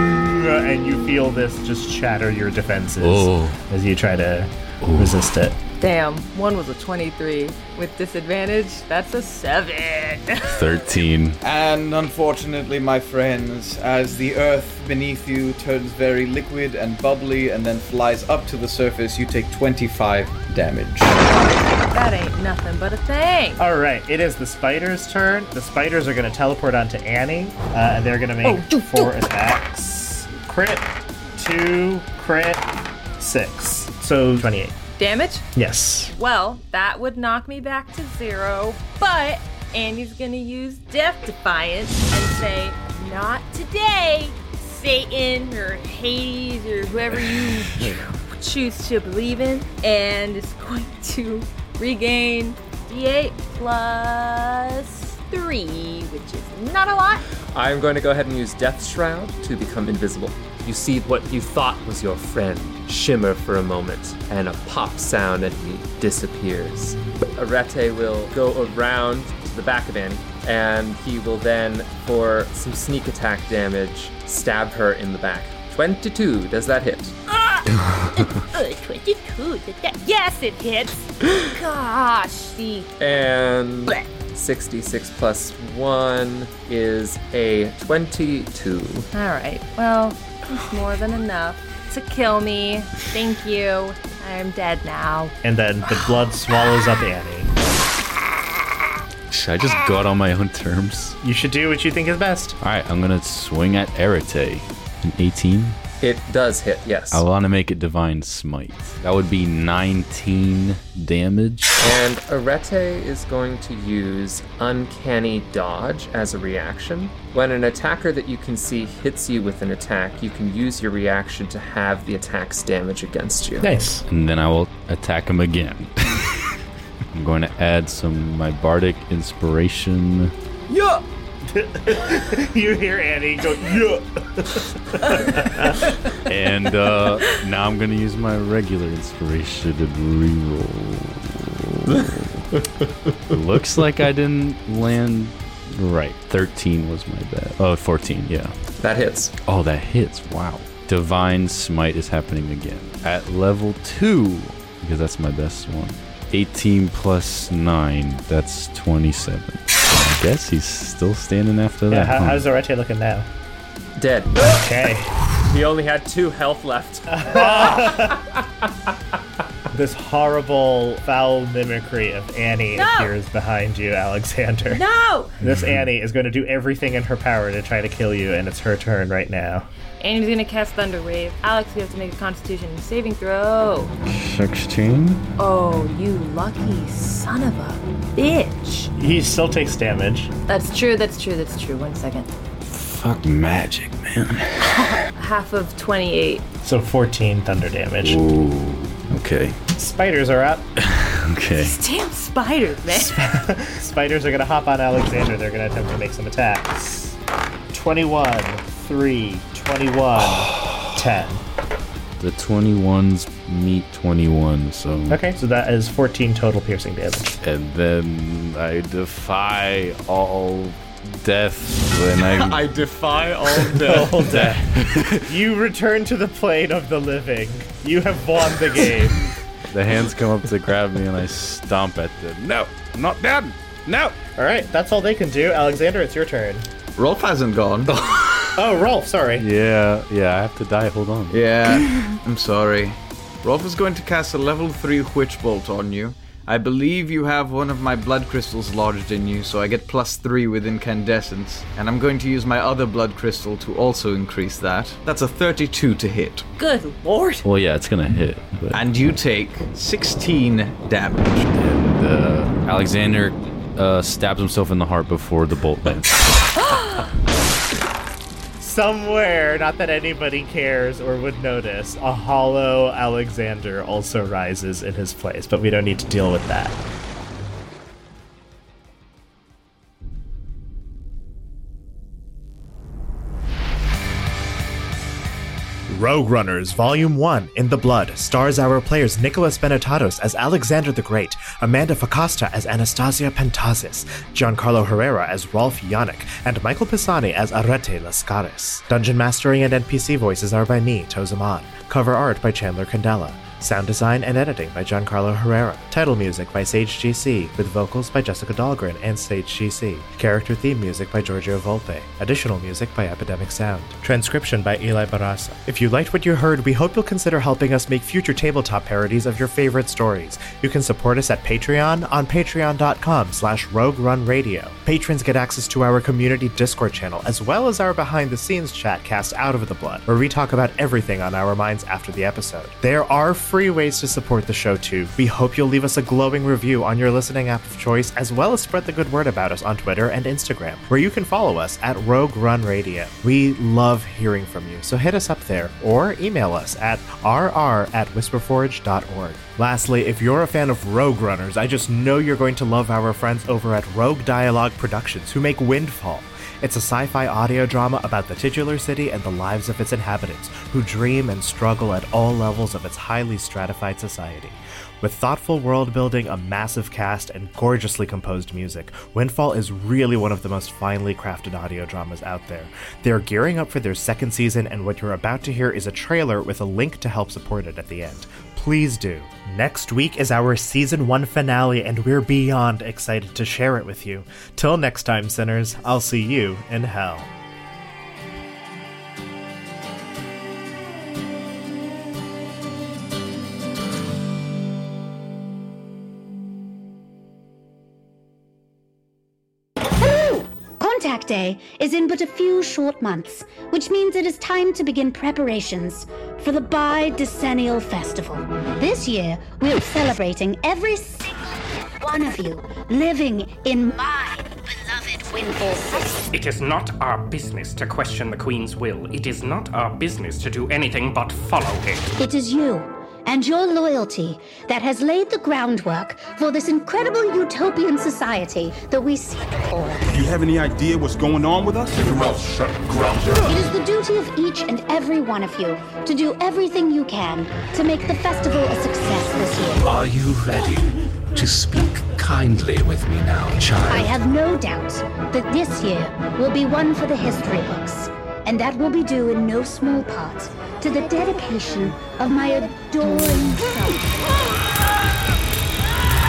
And you feel this just shatter your defenses Oh. as you try to resist it. Damn, one was a twenty-three. With disadvantage, that's a seven. thirteen. And unfortunately, my friends, as the earth beneath you turns very liquid and bubbly and then flies up to the surface, you take twenty-five damage. That ain't nothing but a thing. All right, it is the spider's turn. The spiders are going to teleport onto Annie, uh, and they're going to make Oh, do, four do. attacks. Crit, two, crit, six. So twenty-eight. Damage? Yes. Well, that would knock me back to zero, but Annie's gonna use Death Defiance and say, not today, Satan or Hades or whoever you choose to believe in, and is going to regain D eight plus three, which is not a lot. I'm going to go ahead and use Death Shroud to become invisible. You see what you thought was your friend shimmer for a moment, and a pop sound, and he disappears. Arete will go around to the back of Annie, and he will then, for some sneak attack damage, stab her in the back. twenty-two, does that hit? Uh, twenty-two, did that- yes, it hits. Gosh, see. And sixty-six plus one is a twenty-two. All right, well, it's more than enough to kill me. Thank you. I'm dead now. And then the blood swallows up Annie. Should I just go out on my own terms? You should do what you think is best. All right, I'm going to swing at Arete. An eighteen. It does hit, yes. I want to make it Divine Smite. That would be nineteen damage. And Arete is going to use Uncanny Dodge as a reaction. When an attacker that you can see hits you with an attack, you can use your reaction to have the attack's damage against you. Nice. And then I will attack him again. I'm going to add some my Bardic Inspiration. Yeah. You hear Annie go, yeah. And uh, now I'm going to use my regular Inspiration and reroll. Looks like I didn't land right. thirteen was my bad. Oh, fourteen, yeah. That hits. Oh, that hits. Wow. Divine Smite is happening again. At level two, because that's my best one. eighteen plus nine. That's twenty-seven. I guess he's still standing after Yeah, that. how, huh? how's Arete looking now? Dead. Okay. He only had two health left. This horrible foul mimicry of Annie No! appears behind you, Alexander. No! This Annie is going to do everything in her power to try to kill you, and it's her turn right now. Annie's gonna cast Thunder Wave. Alex, you have to make a Constitution saving throw. sixteen? Oh, you lucky son of a bitch. He still takes damage. That's true, that's true, that's true. One second. Fuck magic, man. Half of twenty-eight. So fourteen thunder damage. Ooh, okay. Spiders are up. Okay. Damn spiders, man. Spiders are going to hop on Alexander. They're going to attempt to make some attacks. twenty-one, three, twenty-one, ten. The twenty-ones meet twenty-one, so... Okay, so that is fourteen total piercing damage. And then I defy all death when I... I defy all death. All death. You return to the plane of the living. You have won the game. The hands come up to grab me and I stomp at them. No, I'm not dead. No. All right, that's all they can do. Alexander, it's your turn. Rolf hasn't gone. Oh, Rolf, sorry. Yeah, yeah, I have to die. Hold on. Yeah, I'm sorry. Rolf is going to cast a level three Witch Bolt on you. I believe you have one of my blood crystals lodged in you, so I get plus three with incandescence. And I'm going to use my other blood crystal to also increase that. That's a thirty-two to hit. Good lord. Well, yeah, it's gonna hit. But... And you take sixteen damage. And uh, Alexander uh, stabs himself in the heart before the bolt lands. Somewhere, not that anybody cares or would notice, a hollow Alexander also rises in his place, but we don't need to deal with that. Rogue Runners Volume one In the Blood stars our players Nicholas Benetatos as Alexander the Great, Amanda Facasta as Anastasia Pentazis, Giancarlo Herrera as Rolf Yannick, and Michael Pisani as Arete Lascaris. Dungeon mastering and N P C voices are by me, Tozaman. Cover art by Chandler Candela. Sound design and editing by Giancarlo Herrera. Title music by Sage G C, with vocals by Jessica Dahlgren and Sage G C. Character theme music by Giorgio Volpe. Additional music by Epidemic Sound. Transcription by Eli Barasa. If you liked what you heard, we hope you'll consider helping us make future tabletop parodies of your favorite stories. You can support us at Patreon on patreon.com slash Rogue Run Radio. Patrons get access to our community Discord channel, as well as our behind-the-scenes chat cast Out of the Blood, where we talk about everything on our minds after the episode. There are free ways to support the show too. We hope you'll leave us a glowing review on your listening app of choice, as well as spread the good word about us on Twitter and Instagram, where you can follow us at Rogue Run Radio. We love hearing from you, so hit us up there or email us at r r at whisperforge dot org. Lastly, if you're a fan of Rogue Runners, I just know you're going to love our friends over at Rogue Dialogue Productions, who make Windfall. It's a sci-fi audio drama about the titular city and the lives of its inhabitants, who dream and struggle at all levels of its highly stratified society. With thoughtful world building, a massive cast, and gorgeously composed music, Windfall is really one of the most finely crafted audio dramas out there. They're gearing up for their second season, and what you're about to hear is a trailer with a link to help support it at the end. Please do. Next week is our season one finale, and we're beyond excited to share it with you. Till next time, sinners, I'll see you in hell. Contact Day is in but a few short months, which means it is time to begin preparations for the Bidecennial Festival. This year, we're celebrating every single one of you living in my beloved Windfall City. It is not our business to question the Queen's will. It is not our business to do anything but follow it. It is you and your loyalty that has laid the groundwork for this incredible utopian society that we see before us. Do you have any idea what's going on with us? Your mouth shut, Grounder. It is the duty of each and every one of you to do everything you can to make the festival a success this year. Are you ready to speak kindly with me now, child? I have no doubt that this year will be one for the history books, and that will be due in no small part to the dedication of my adoring son.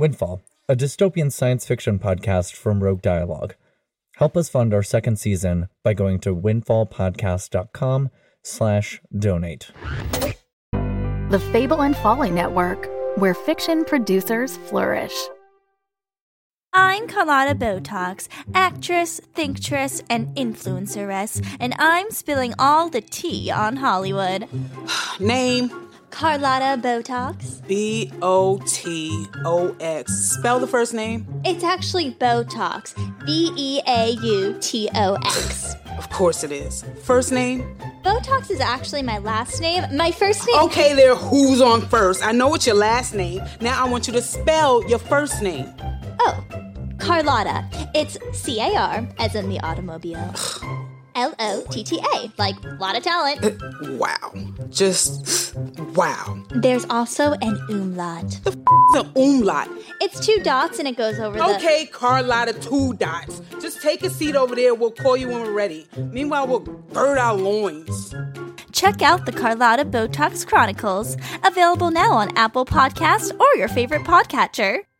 Windfall, a dystopian science fiction podcast from Rogue Dialogue. Help us fund our second season by going to windfallpodcast.com slash donate. The Fable and Folly Network, where fiction producers flourish. I'm Carlotta Botox, actress, thinktress, and influenceress, and I'm spilling all the tea on Hollywood. Name? Carlotta Botox. B O T O X. Spell the first name. It's actually Botox. B E A U T O X. Of course it is. First name? Botox is actually my last name. My first name... Okay there, who's on first? I know it's your last name. Now I want you to spell your first name. Oh, Carlotta. It's C A R, as in the automobile. L O T T A, like lot of talent. Uh, wow. Just wow. There's also an umlaut. The f*** is an umlaut? It's two dots and it goes over the... Okay, Carlotta, two dots. Just take a seat over there. We'll call you when we're ready. Meanwhile, we'll gird our loins. Check out the Carlotta Botox Chronicles, available now on Apple Podcasts or your favorite podcatcher.